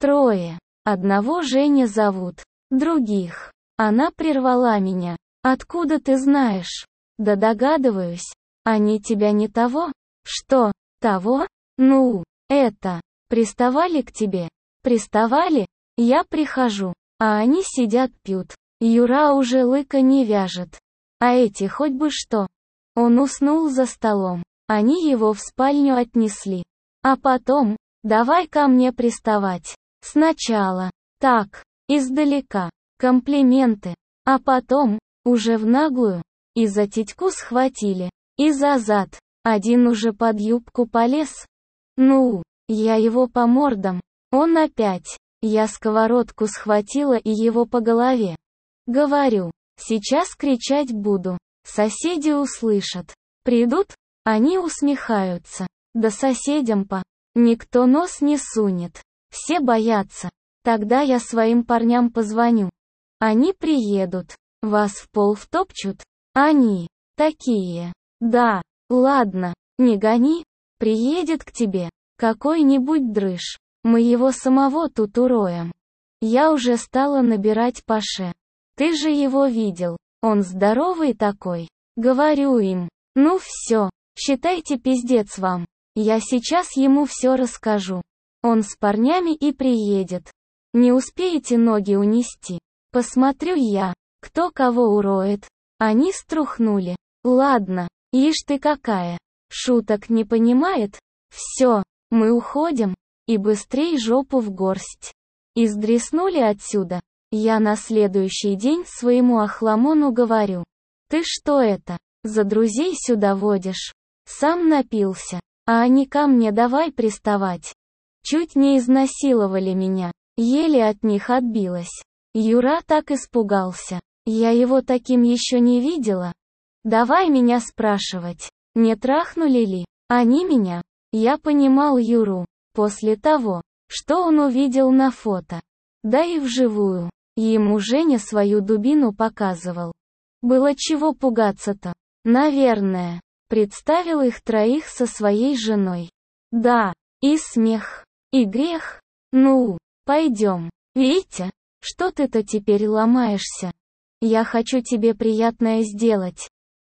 3. Одного Женя зовут, других. Она прервала меня. Откуда ты знаешь? Да догадываюсь. Они тебя не того? Что, того? Ну, это. Приставали к тебе? Приставали? Я прихожу, а они сидят пьют. Юра уже лыка не вяжет. А эти хоть бы что. Он уснул за столом. Они его в спальню отнесли. А потом, давай ко мне приставать. Сначала, так, издалека, комплименты. А потом, уже в наглую, и за титьку схватили, и за зад. Один уже под юбку полез. Ну, я его по мордам. Он опять. Я сковородку схватила и его по голове. Говорю, сейчас кричать буду. Соседи услышат. Придут, они усмехаются. Да соседям никто нос не сунет. Все боятся. Тогда я своим парням позвоню. Они приедут. Вас в пол втопчут. Они такие. Да, ладно, не гони. Приедет к тебе какой-нибудь дрыщ. Мы его самого тут уроем. Я уже стала набирать Паше. Ты же его видел. Он здоровый такой. Говорю им. Ну все, считайте пиздец вам. Я сейчас ему все расскажу. Он с парнями и приедет. Не успеете ноги унести. Посмотрю я, кто кого уроет. Они струхнули. Ладно, ишь ты какая. Шуток не понимает. Все, мы уходим. И быстрей жопу в горсть. И сдреснули отсюда. Я на следующий день своему Ахламону говорю. Ты что это, за друзей сюда водишь? Сам напился. А они ко мне давай приставать. Чуть не изнасиловали меня. Еле от них отбилась. Юра так испугался. Я его таким еще не видела. Давай меня спрашивать, не трахнули ли они меня? Я понимал Юру. После того, что он увидел на фото. Да и вживую. Ему Женя свою дубину показывал. Было чего пугаться-то. Наверное. Представил их 3 со своей женой. Да, и смех, и грех. Ну, пойдем. Витя, что ты-то теперь ломаешься? Я хочу тебе приятное сделать.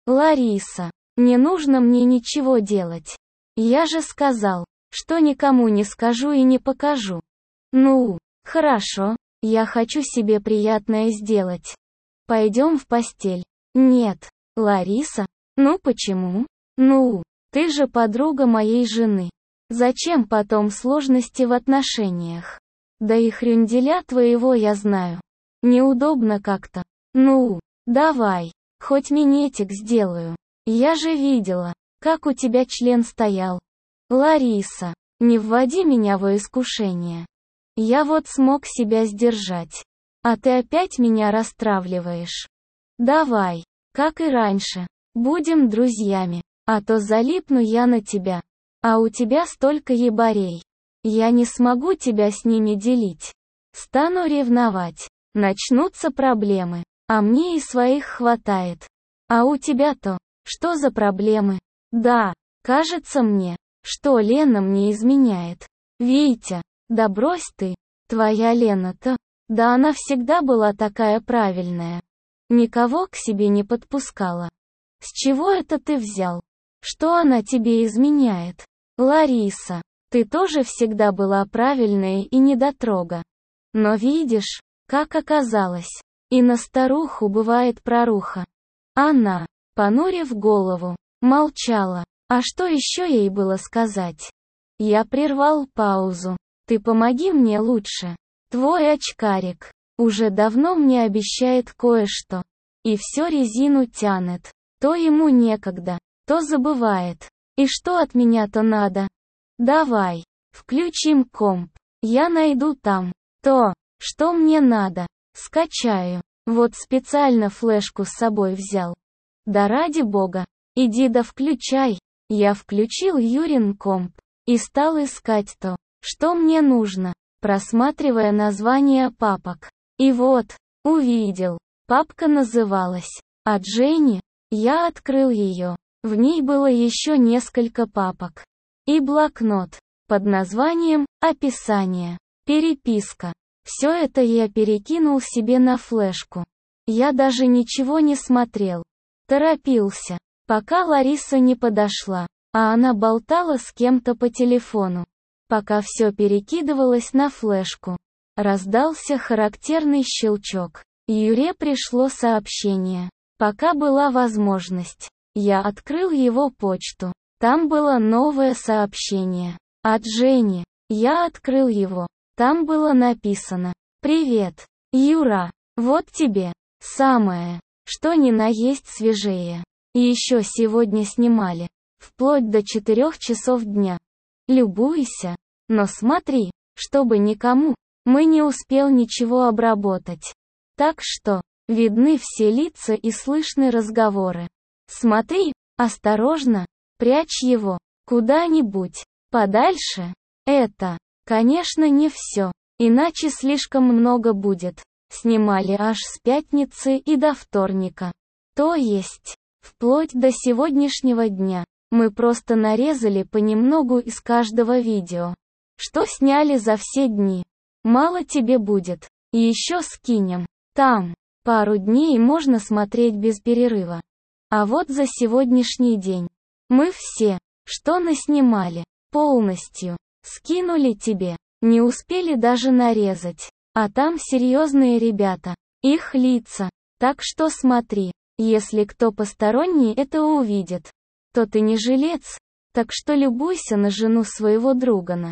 Лариса, не нужно мне ничего делать. Я же сказал, что никому не скажу и не покажу. Ну, хорошо, я хочу себе приятное сделать. Пойдем в постель. Нет, Лариса, ну почему? Ну, ты же подруга моей жены. Зачем потом сложности в отношениях? Да и хрюнделя твоего я знаю. Неудобно как-то. Ну, давай, хоть минетик сделаю. Я же видела, как у тебя член стоял. Лариса, не вводи меня во искушение. Я вот смог себя сдержать. А ты опять меня расстравливаешь. Давай, как и раньше, будем друзьями, а то залипну я на тебя. А у тебя столько ебарей. Я не смогу тебя с ними делить. Стану ревновать. Начнутся проблемы. А мне и своих хватает. А у тебя-то, что за проблемы? Да, кажется мне, что Лена мне изменяет. Витя, да брось ты. Твоя Лена-то, да она всегда была такая правильная. Никого к себе не подпускала. С чего это ты взял? Что она тебе изменяет? Лариса, ты тоже всегда была правильная и недотрога. Но видишь, как оказалось, и на старуху бывает проруха. Она, понурив голову, молчала. А что еще ей было сказать? Я прервал паузу. Ты помоги мне лучше. Твой очкарик уже давно мне обещает кое-что. И все резину тянет. То ему некогда, то забывает. И что от меня-то надо? Давай, включим комп. Я найду там то, что мне надо. Скачаю. Вот специально флешку с собой взял. Да ради бога, иди да включай. Я включил Юрин комп и стал искать то, что мне нужно, просматривая названия папок. И вот, увидел. Папка называлась «От Жени». Я открыл ее. В ней было еще несколько папок. И блокнот под названием «Описание», «Переписка». Все это я перекинул себе на флешку. Я даже ничего не смотрел. Торопился, пока Лариса не подошла, а она болтала с кем-то по телефону. Пока все перекидывалось на флешку, раздался характерный щелчок. Юре пришло сообщение. Пока была возможность, я открыл его почту. Там было новое сообщение. От Жени. Я открыл его. Там было написано: «Привет, Юра, вот тебе, самое, что ни на есть свежее. И еще сегодня снимали, вплоть до 4 часов дня. Любуйся, но смотри, чтобы никому, мы не успел ничего обработать. Так что, видны все лица и слышны разговоры. Смотри, осторожно, прячь его, куда-нибудь, подальше. Это, конечно, не все, иначе слишком много будет. Снимали аж с пятницы и до вторника. То есть, вплоть до сегодняшнего дня, мы просто нарезали понемногу из каждого видео, что сняли за все дни. Мало тебе будет, и еще скинем. Там, пару дней можно смотреть без перерыва. А вот за сегодняшний день, мы все, что наснимали, полностью, скинули тебе, не успели даже нарезать. А там серьезные ребята, их лица. Так что смотри, если кто посторонний это увидит, то ты не жилец, так что любуйся на жену своего другана.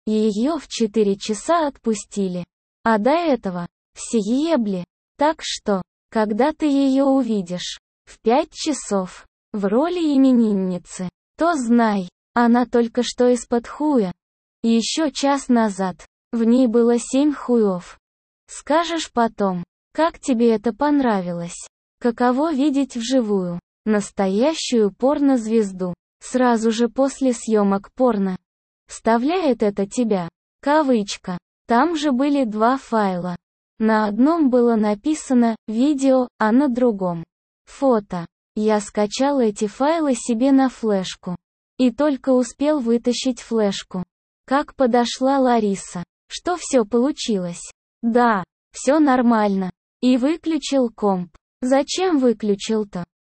Ее в 4 часа отпустили. А до этого, все ебли. Так что, когда ты ее увидишь, в 5 часов, в роли именинницы, то знай, она только что из-под хуя. Еще час назад, в ней было 7 хуев. Скажешь потом, как тебе это понравилось. Каково видеть вживую настоящую порнозвезду, сразу же после съемок порно. Вставляет это тебя, кавычка. Там же были 2 файла. На одном было написано «видео», а на другом «фото». Я скачал эти файлы себе на флешку. И только успел вытащить флешку, как подошла Лариса. Что все получилось? Да, все нормально. И выключил комп. Зачем выключил-то?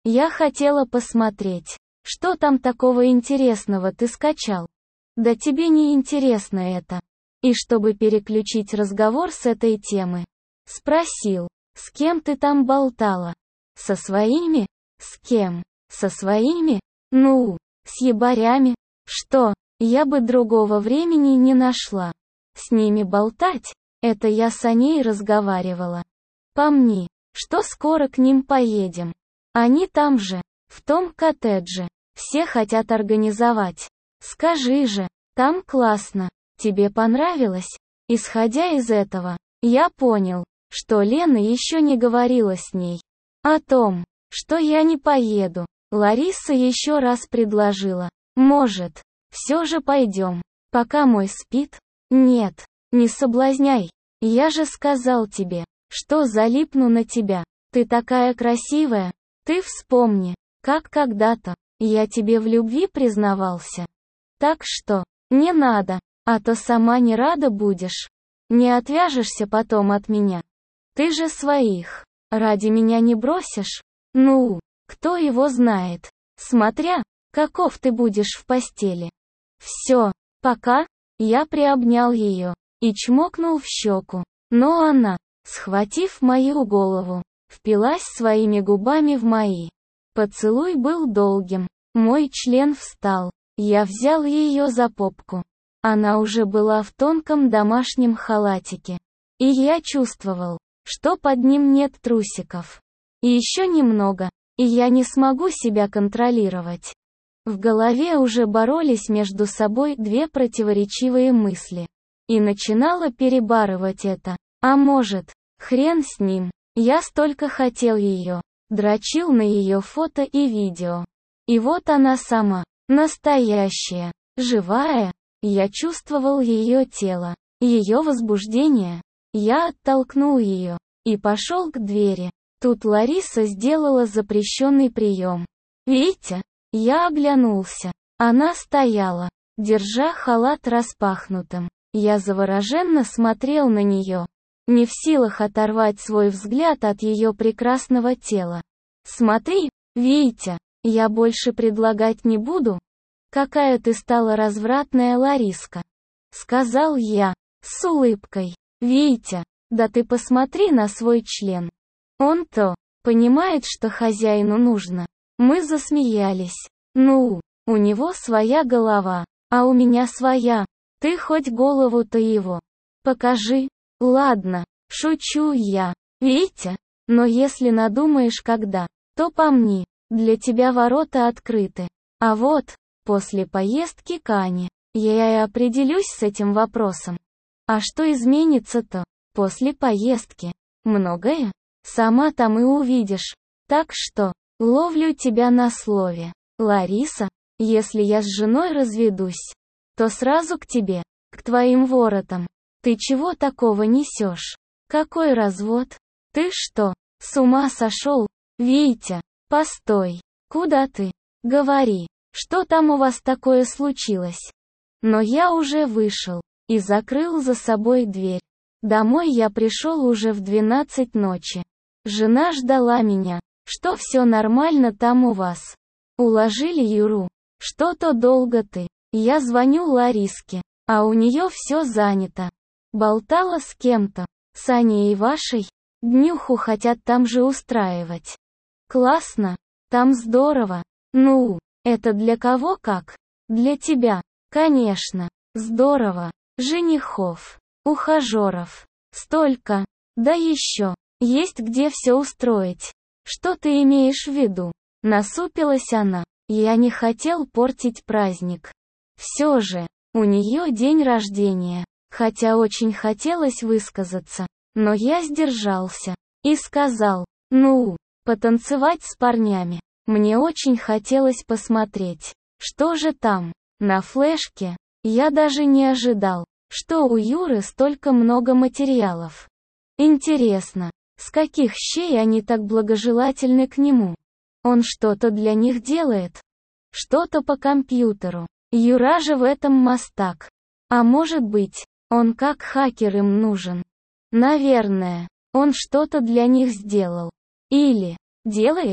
Я хотела посмотреть, что там такого интересного ты скачал. Да тебе не интересно это. И чтобы переключить разговор с этой темы, спросил, с кем ты там болтала? Со своими? С кем? Со своими? Ну, с ебарями. Что, я бы другого времени не нашла. С ними болтать? Это я с Аней разговаривала. Помни, что скоро к ним поедем. Они там же, в том коттедже. Все хотят организовать. Скажи же, там классно. Тебе понравилось? Исходя из этого, я понял, что Лена еще не говорила с ней о том, что я не поеду. Лариса еще раз предложила. Может, все же пойдем, пока мой спит? Нет, не соблазняй. Я же сказал тебе, что залипну на тебя. Ты такая красивая. Ты вспомни, как когда-то я тебе в любви признавался. Так что, не надо, а то сама не рада будешь. Не отвяжешься потом от меня. Ты же своих ради меня не бросишь? Ну, кто его знает, смотря, каков ты будешь в постели. Все, пока. Я приобнял ее и чмокнул в щеку, но она, схватив мою голову, впилась своими губами в мои. Поцелуй был долгим, мой член встал, я взял ее за попку. Она уже была в тонком домашнем халатике. И я чувствовал, что под ним нет трусиков. И еще немного, и я не смогу себя контролировать. В голове уже боролись между собой две противоречивые мысли. И начинала перебарывать это. А может, хрен с ним. Я столько хотел ее. Дрочил на ее фото и видео. И вот она сама. Настоящая. Живая. Я чувствовал ее тело. Ее возбуждение. Я оттолкнул ее. И пошел к двери. Тут Лариса сделала запрещенный прием. «Витя!» Я оглянулся. Она стояла, держа халат распахнутым. Я завороженно смотрел на нее, не в силах оторвать свой взгляд от ее прекрасного тела. «Смотри, Витя, я больше предлагать не буду. Какая ты стала развратная, Лариска!» Сказал я, с улыбкой. «Витя, да ты посмотри на свой член. Он-то понимает, что хозяину нужно». Мы засмеялись. «Ну, у него своя голова, а у меня своя. Ты хоть голову-то его покажи». «Ладно, шучу я, Витя, но если надумаешь когда, то помни, для тебя ворота открыты. А вот, после поездки к Ане, я и определюсь с этим вопросом. А что изменится-то после поездки? Многое. Сама там и увидишь. Так что, ловлю тебя на слове, Лариса, если я с женой разведусь, то сразу к тебе, к твоим воротам. Ты чего такого несешь? Какой развод? Ты что, с ума сошел? Витя, постой. Куда ты? Говори, что там у вас такое случилось?» Но я уже вышел и закрыл за собой дверь. Домой я пришел уже в 12 ночи. Жена ждала меня. «Что все нормально там у вас? Уложили Юру? Что-то долго ты». Я звоню Лариске, а у нее все занято. Болтала с кем-то, с Аней и вашей. Днюху хотят там же устраивать. Классно, там здорово. Ну, это для кого как? Для тебя, конечно. Здорово. Женихов, ухажеров. Столько. Да еще, есть где все устроить. Что ты имеешь в виду? Насупилась она. Я не хотел портить праздник. Все же, у нее день рождения. Хотя очень хотелось высказаться. Но я сдержался. И сказал, ну, потанцевать с парнями. Мне очень хотелось посмотреть. Что же там? На флешке? Я даже не ожидал, что у Юры столько много материалов. Интересно. С каких щей они так благожелательны к нему? Он что-то для них делает? Что-то по компьютеру. Юра же в этом мастак. А может быть, он как хакер им нужен? Наверное, он что-то для них сделал. Или делает?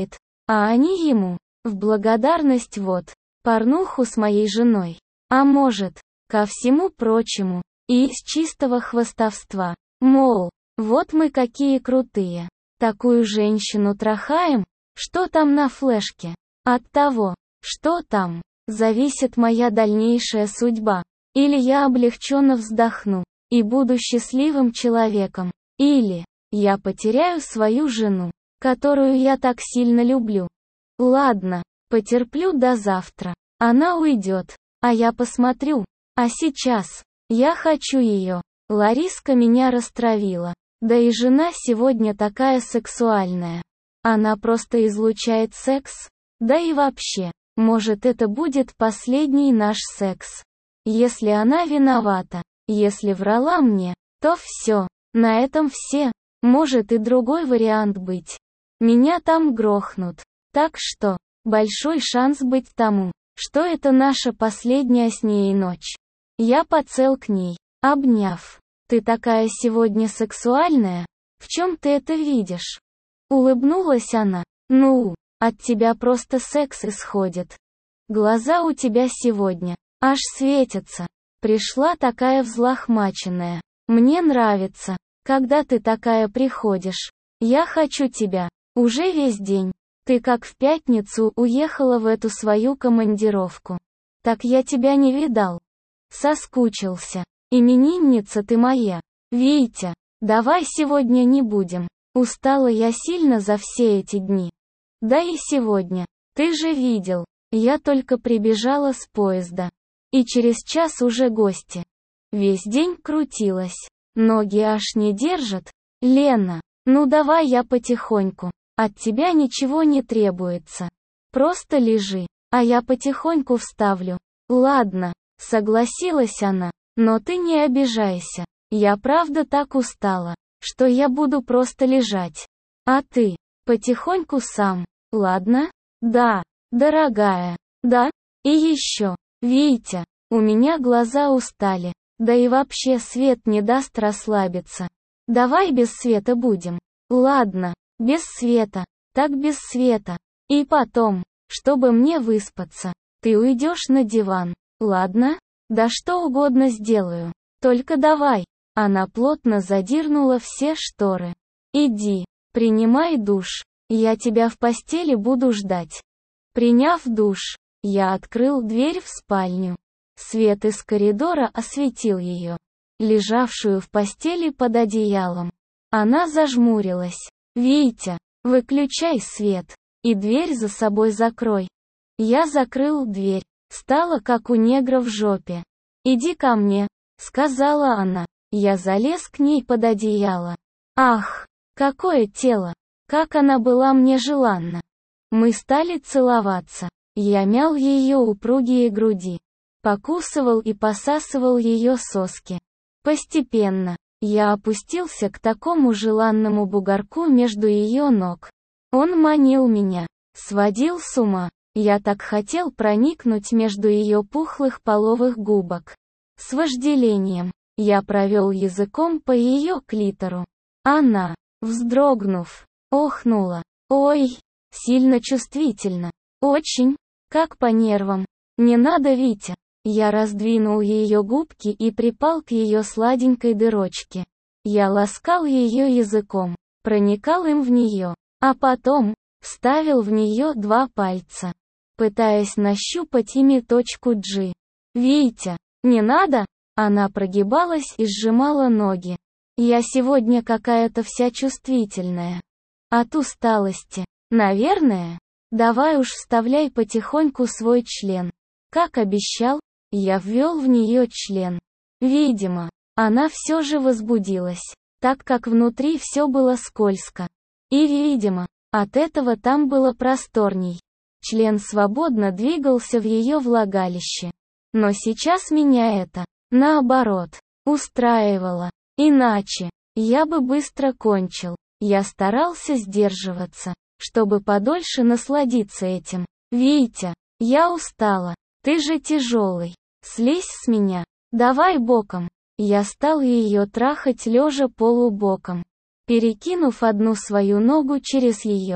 А они ему, в благодарность вот, порнуху с моей женой. А может, ко всему прочему, и из чистого хвастовства. Мол, вот мы какие крутые. Такую женщину трахаем, что там на флешке. От того, что там, зависит моя дальнейшая судьба. Или я облегченно вздохну и буду счастливым человеком. Или я потеряю свою жену, которую я так сильно люблю. Ладно, потерплю до завтра. Она уйдет, а я посмотрю. А сейчас я хочу ее. Лариска меня растравила. Да и жена сегодня такая сексуальная. Она просто излучает секс. Да и вообще, может, это будет последний наш секс. Если она виновата, если врала мне, то все, на этом все. Может и другой вариант быть. Меня там грохнут. Так что, большой шанс быть тому, что это наша последняя с ней ночь. Я подсел к ней, обняв. Ты такая сегодня сексуальная? В чем ты это видишь? Улыбнулась она. Ну, от тебя просто секс исходит. Глаза у тебя сегодня аж светятся. Пришла такая взлохмаченная. Мне нравится, когда ты такая приходишь. Я хочу тебя. Уже весь день. Ты как в пятницу уехала в эту свою командировку. Так я тебя не видал. Соскучился. Именинница ты моя. Витя, давай сегодня не будем. Устала я сильно за все эти дни. Да и сегодня. Ты же видел. Я только прибежала с поезда. И через час уже гости. Весь день крутилась. Ноги аж не держат. Лена, ну давай я потихоньку. От тебя ничего не требуется. Просто лежи, а я потихоньку вставлю. Ладно, согласилась она. Но ты не обижайся. Я правда так устала, что я буду просто лежать. А ты, потихоньку сам. Ладно? Да, дорогая. Да? И еще, Витя, у меня глаза устали. Да и вообще свет не даст расслабиться. Давай без света будем. Ладно, без света. Так без света. И потом, чтобы мне выспаться, ты уйдешь на диван. Ладно? Да что угодно сделаю. Только давай. Она плотно задернула все шторы. Иди, принимай душ. Я тебя в постели буду ждать. Приняв душ, я открыл дверь в спальню. Свет из коридора осветил ее, лежавшую в постели под одеялом. Она зажмурилась. «Витя, выключай свет, и дверь за собой закрой». Я закрыл дверь. Стало как у негра в жопе. «Иди ко мне», — сказала она. Я залез к ней под одеяло. Ах, какое тело! Как она была мне желанна! Мы стали целоваться. Я мял ее упругие груди. Покусывал и посасывал ее соски. Постепенно, я опустился к такому желанному бугорку между ее ног. Он манил меня, сводил с ума. Я так хотел проникнуть между ее пухлых половых губок. С вожделением, я провел языком по ее клитору. Она, вздрогнув, охнула. Ой, сильно чувствительно. Очень, как по нервам. Не надо, Витя. Я раздвинул ее губки и припал к ее сладенькой дырочке. Я ласкал ее языком, проникал им в нее, а потом вставил в нее 2 пальца, пытаясь нащупать ими точку G. «Витя, не надо!» Она прогибалась и сжимала ноги. «Я сегодня какая-то вся чувствительная. От усталости, наверное. Давай уж вставляй потихоньку свой член». Как обещал, я ввел в нее член. Видимо, она все же возбудилась, так как внутри все было скользко. И, видимо, от этого там было просторней. Член свободно двигался в ее влагалище. Но сейчас меня это, наоборот, устраивало. Иначе, я бы быстро кончил. Я старался сдерживаться, чтобы подольше насладиться этим. «Витя, я устала. Ты же тяжелый. Слезь с меня. Давай боком». Я стал ее трахать лежа полубоком, перекинув одну свою ногу через ее.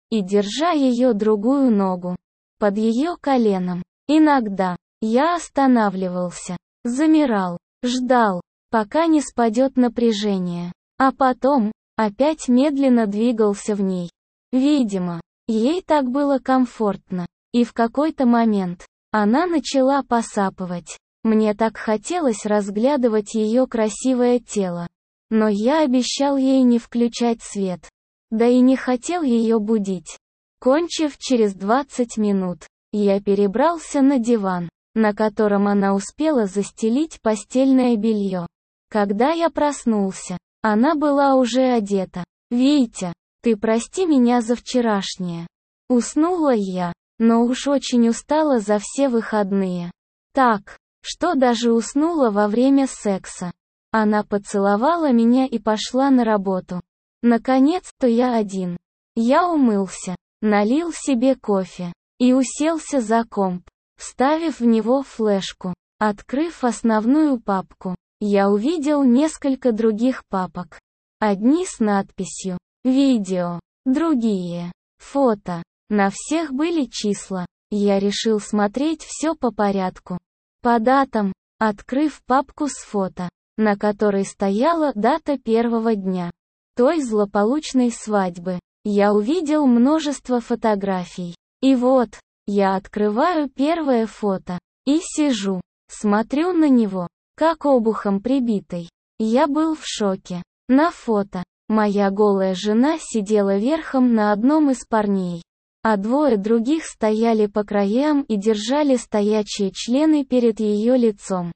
и держа ее другую ногу под ее коленом. Иногда я останавливался, замирал, ждал, пока не спадет напряжение, а потом опять медленно двигался в ней. Видимо, ей так было комфортно, и в какой-то момент она начала посапывать. Мне так хотелось разглядывать ее красивое тело. Но я обещал ей не включать свет. Да и не хотел ее будить. Кончив через 20 минут, я перебрался на диван, на котором она успела застелить постельное белье. Когда я проснулся, она была уже одета. «Витя, ты прости меня за вчерашнее». Уснула я, но уж очень устала за все выходные. Так, что даже уснула во время секса. Она поцеловала меня и пошла на работу. Наконец-то я один. Я умылся, налил себе кофе и уселся за комп, вставив в него флешку. Открыв основную папку, я увидел несколько других папок. Одни с надписью «Видео», другие «Фото». На всех были числа. Я решил смотреть все по порядку. По датам, открыв папку с фото, на которой стояла дата первого дня той злополучной свадьбы, я увидел множество фотографий. И вот, я открываю первое фото и сижу, смотрю на него, как обухом прибитый. Я был в шоке. На фото моя голая жена сидела верхом на одном из парней, а двое других стояли по краям и держали стоячие члены перед ее лицом.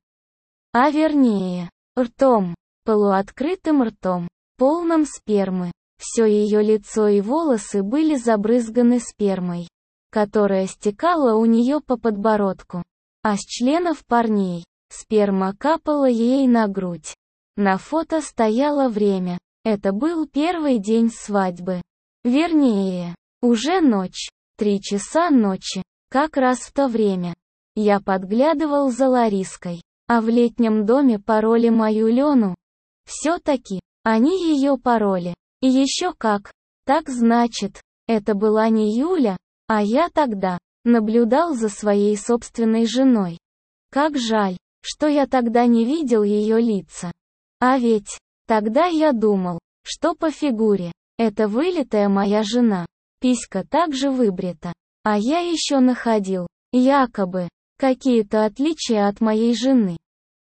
А вернее, ртом, полуоткрытым ртом, полным спермы. Все ее лицо и волосы были забрызганы спермой, которая стекала у нее по подбородку. А с членов парней, сперма капала ей на грудь. На фото стояло время. Это был первый день свадьбы. Вернее, уже ночь. 3 часа ночи. Как раз в то время. Я подглядывал за Лариской. А в летнем доме пароли мою Лену. Все-таки, они ее пароли. И еще как. Так значит, это была не Юля, а я тогда наблюдал за своей собственной женой. Как жаль, что я тогда не видел ее лица. А ведь, тогда я думал, что по фигуре, это вылитая моя жена. Писька также выбрита. А я еще находил, якобы, какие-то отличия от моей жены.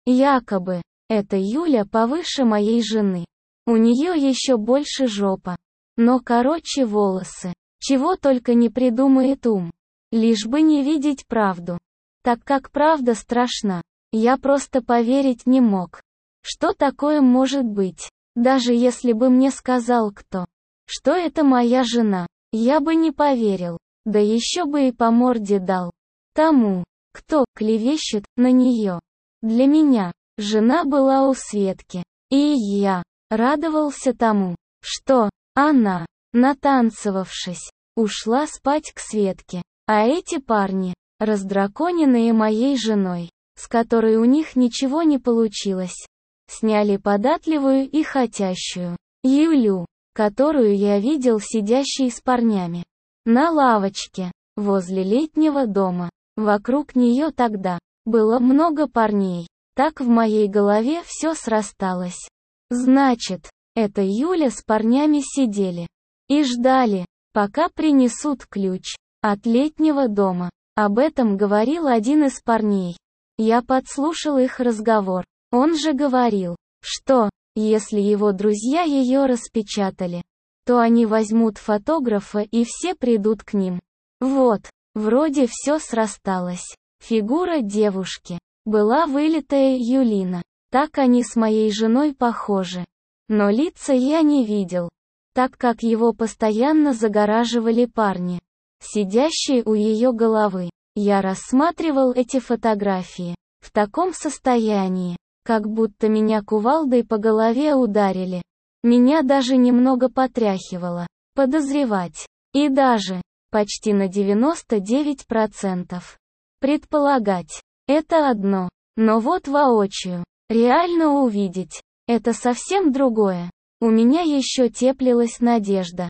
Якобы, эта Юля повыше моей жены. У нее еще больше жопа. Но короче волосы. Чего только не придумает ум. Лишь бы не видеть правду. Так как правда страшна, я просто поверить не мог. Что такое может быть? Даже если бы мне сказал кто, что это моя жена, я бы не поверил. Да еще бы и по морде дал тому, кто клевещет на нее. Для меня жена была у Светки, и я радовался тому, что она, натанцевавшись, ушла спать к Светке, а эти парни, раздраконенные моей женой, с которой у них ничего не получилось, сняли податливую и хотящую Юлю, которую я видел сидящей с парнями на лавочке возле летнего дома. Вокруг нее тогда было много парней. Так в моей голове все срасталось. Значит, это Юля с парнями сидели и ждали, пока принесут ключ от летнего дома. Об этом говорил один из парней. Я подслушал их разговор. Он же говорил, что, если его друзья ее распечатали, то они возьмут фотографа и все придут к ним. Вот, вроде все срасталось. Фигура девушки была вылитая Юлина. Так они с моей женой похожи. Но лица я не видел, так как его постоянно загораживали парни, сидящие у ее головы. Я рассматривал эти фотографии в таком состоянии, как будто меня кувалдой по голове ударили. Меня даже немного потряхивало. Подозревать. И даже, почти на 99%. Предполагать. Это одно. Но вот воочию, реально увидеть, это совсем другое. У меня еще теплилась надежда,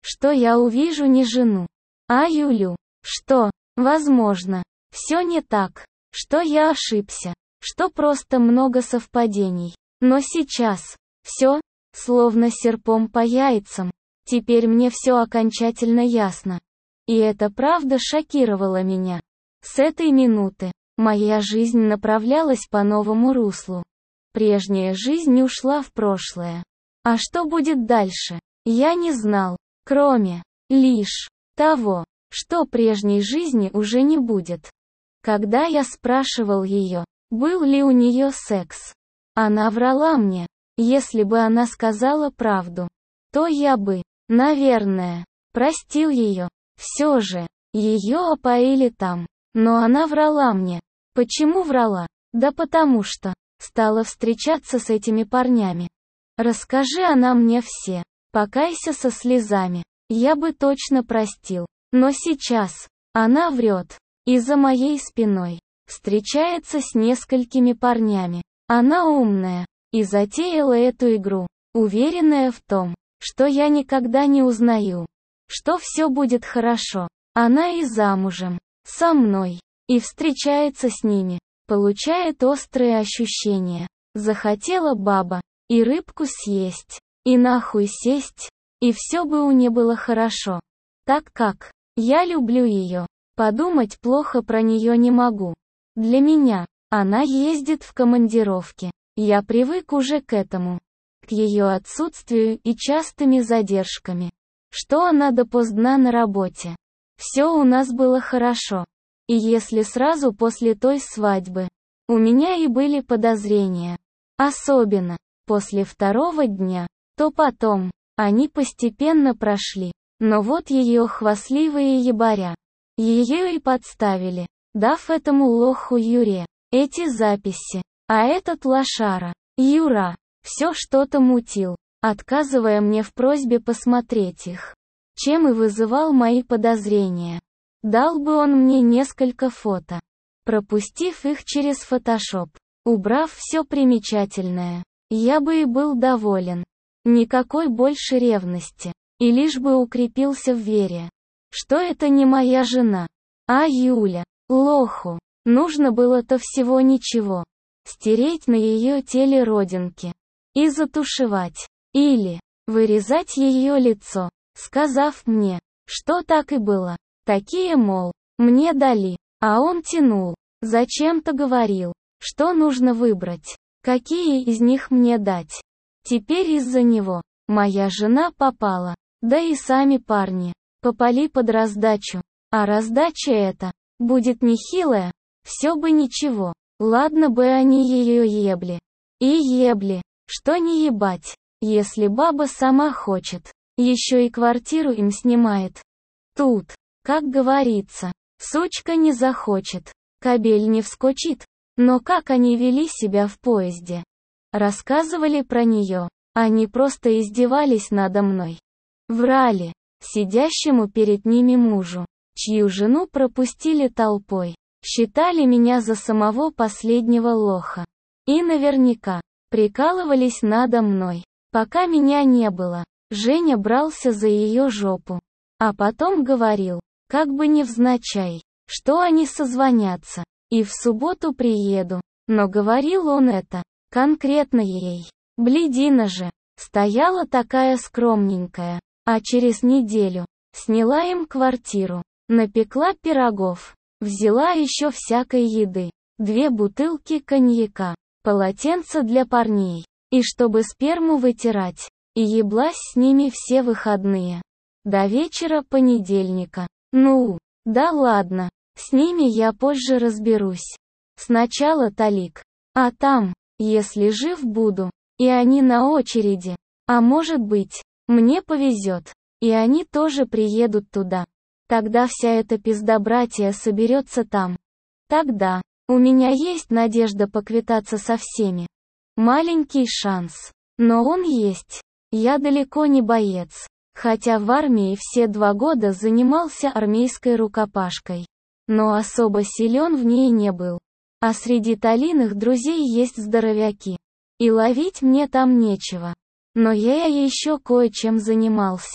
что я увижу не жену, а Юлю, что, возможно, все не так, что я ошибся, что просто много совпадений. Но сейчас, все, словно серпом по яйцам, теперь мне все окончательно ясно. И это правда шокировало меня. С этой минуты моя жизнь направлялась по новому руслу. Прежняя жизнь ушла в прошлое. А что будет дальше, я не знал, кроме лишь того, что прежней жизни уже не будет. Когда я спрашивал ее, был ли у нее секс, она врала мне. Если бы она сказала правду, то я бы, наверное, простил ее. Все же, ее опоили там. Но она врала мне. Почему врала? Да потому что стала встречаться с этими парнями. Расскажи она мне все, покайся со слезами, я бы точно простил. Но сейчас она врет. И за моей спиной встречается с несколькими парнями. Она умная и затеяла эту игру, уверенная в том, что я никогда не узнаю, что все будет хорошо. Она и замужем, со мной, и встречается с ними, получает острые ощущения. Захотела баба, и рыбку съесть, и нахуй сесть, и все бы у нее было хорошо. Так как я люблю ее, подумать плохо про нее не могу. Для меня, она ездит в командировки. Я привык уже к этому. К ее отсутствию и частыми задержками. Что она допоздна на работе. Все у нас было хорошо. И если сразу после той свадьбы, у меня и были подозрения. Особенно, после второго дня, то потом, они постепенно прошли. Но вот ее хвастливые ебаря. Ее и подставили, дав этому лоху Юре эти записи. А этот лошара, Юра, все что-то мутил, отказывая мне в просьбе посмотреть их. Чем и вызывал мои подозрения. Дал бы он мне несколько фото, пропустив их через фотошоп, убрав все примечательное, я бы и был доволен. Никакой больше ревности, и лишь бы укрепился в вере, что это не моя жена, а Юля. Лоху нужно было-то всего ничего. Стереть на ее теле родинки и затушевать, или вырезать ее лицо, сказав мне, что так и было. Такие, мол, мне дали, а он тянул. Зачем-то говорил, что нужно выбрать, какие из них мне дать. Теперь из-за него моя жена попала, да и сами парни попали под раздачу. А раздача эта будет нехилая, все бы ничего. Ладно бы они ее ебли. И ебли, что не ебать, если баба сама хочет, еще и квартиру им снимает. Тут, как говорится, сучка не захочет, кобель не вскочит. Но как они вели себя в поезде? Рассказывали про нее, они просто издевались надо мной. Врали, сидящему перед ними мужу, чью жену пропустили толпой. Считали меня за самого последнего лоха. И наверняка прикалывались надо мной. Пока меня не было, Женя брался за ее жопу. А потом говорил, как бы невзначай, что они созвонятся. И в субботу приеду. Но говорил он это конкретно ей. Блядина же, стояла такая скромненькая. А через неделю сняла им квартиру, напекла пирогов. Взяла еще всякой еды, 2 бутылки коньяка, полотенце для парней, и чтобы сперму вытирать, и еблась с ними все выходные. До вечера понедельника. Ну, да ладно, с ними я позже разберусь. Сначала Талик. А там, если жив буду, и они на очереди, а может быть, мне повезет, и они тоже приедут туда. Тогда вся эта пиздобратья соберется там. Тогда у меня есть надежда поквитаться со всеми. Маленький шанс. Но он есть. Я далеко не боец. Хотя в армии все 2 года занимался армейской рукопашкой. Но особо силен в ней не был. А среди Талиных друзей есть здоровяки. И ловить мне там нечего. Но я еще кое-чем занимался.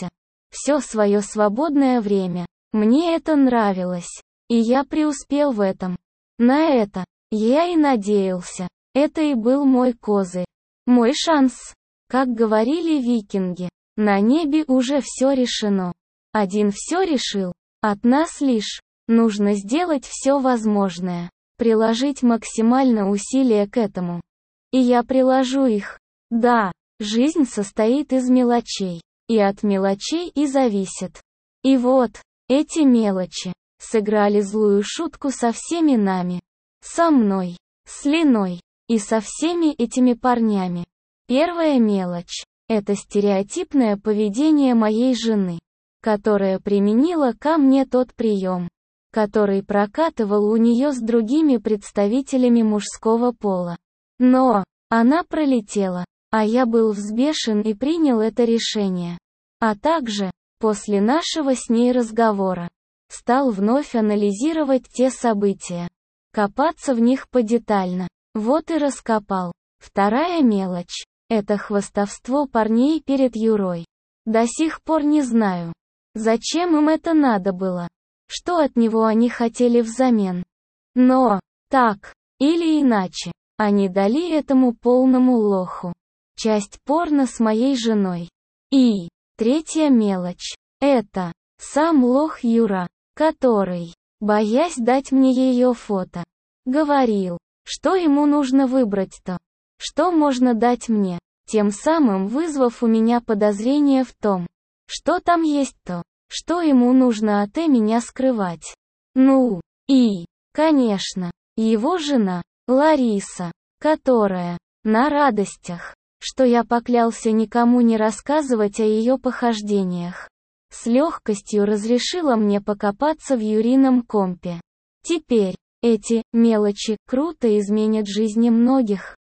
все свое свободное время. Мне это нравилось. И я преуспел в этом. На это я и надеялся. Это и был мой козырь. Мой шанс. Как говорили викинги, на небе уже все решено. Один все решил. От нас лишь нужно сделать все возможное. Приложить максимально усилия к этому. И я приложу их. Да, жизнь состоит из мелочей. И от мелочей и зависит. И вот, эти мелочи сыграли злую шутку со всеми нами. Со мной, с Линой и со всеми этими парнями. Первая мелочь – это стереотипное поведение моей жены, которая применила ко мне тот прием, который прокатывал у нее с другими представителями мужского пола. Но она пролетела, а я был взбешен и принял это решение. А также, после нашего с ней разговора, стал вновь анализировать те события, копаться в них подетально. Вот и раскопал. Вторая мелочь – это хвастовство парней перед Юрой. До сих пор не знаю, зачем им это надо было, что от него они хотели взамен. Но, так или иначе, они дали этому полному лоху часть порно с моей женой. И третья мелочь – это сам лох Юра, который, боясь дать мне ее фото, говорил, что ему нужно выбрать то, что можно дать мне, тем самым вызвав у меня подозрение в том, что там есть то, что ему нужно от меня скрывать. Ну, и, конечно, его жена, Лариса, которая, на радостях, что я поклялся никому не рассказывать о ее похождениях, с легкостью разрешила мне покопаться в Юрином компе. Теперь, эти мелочи круто изменят жизни многих.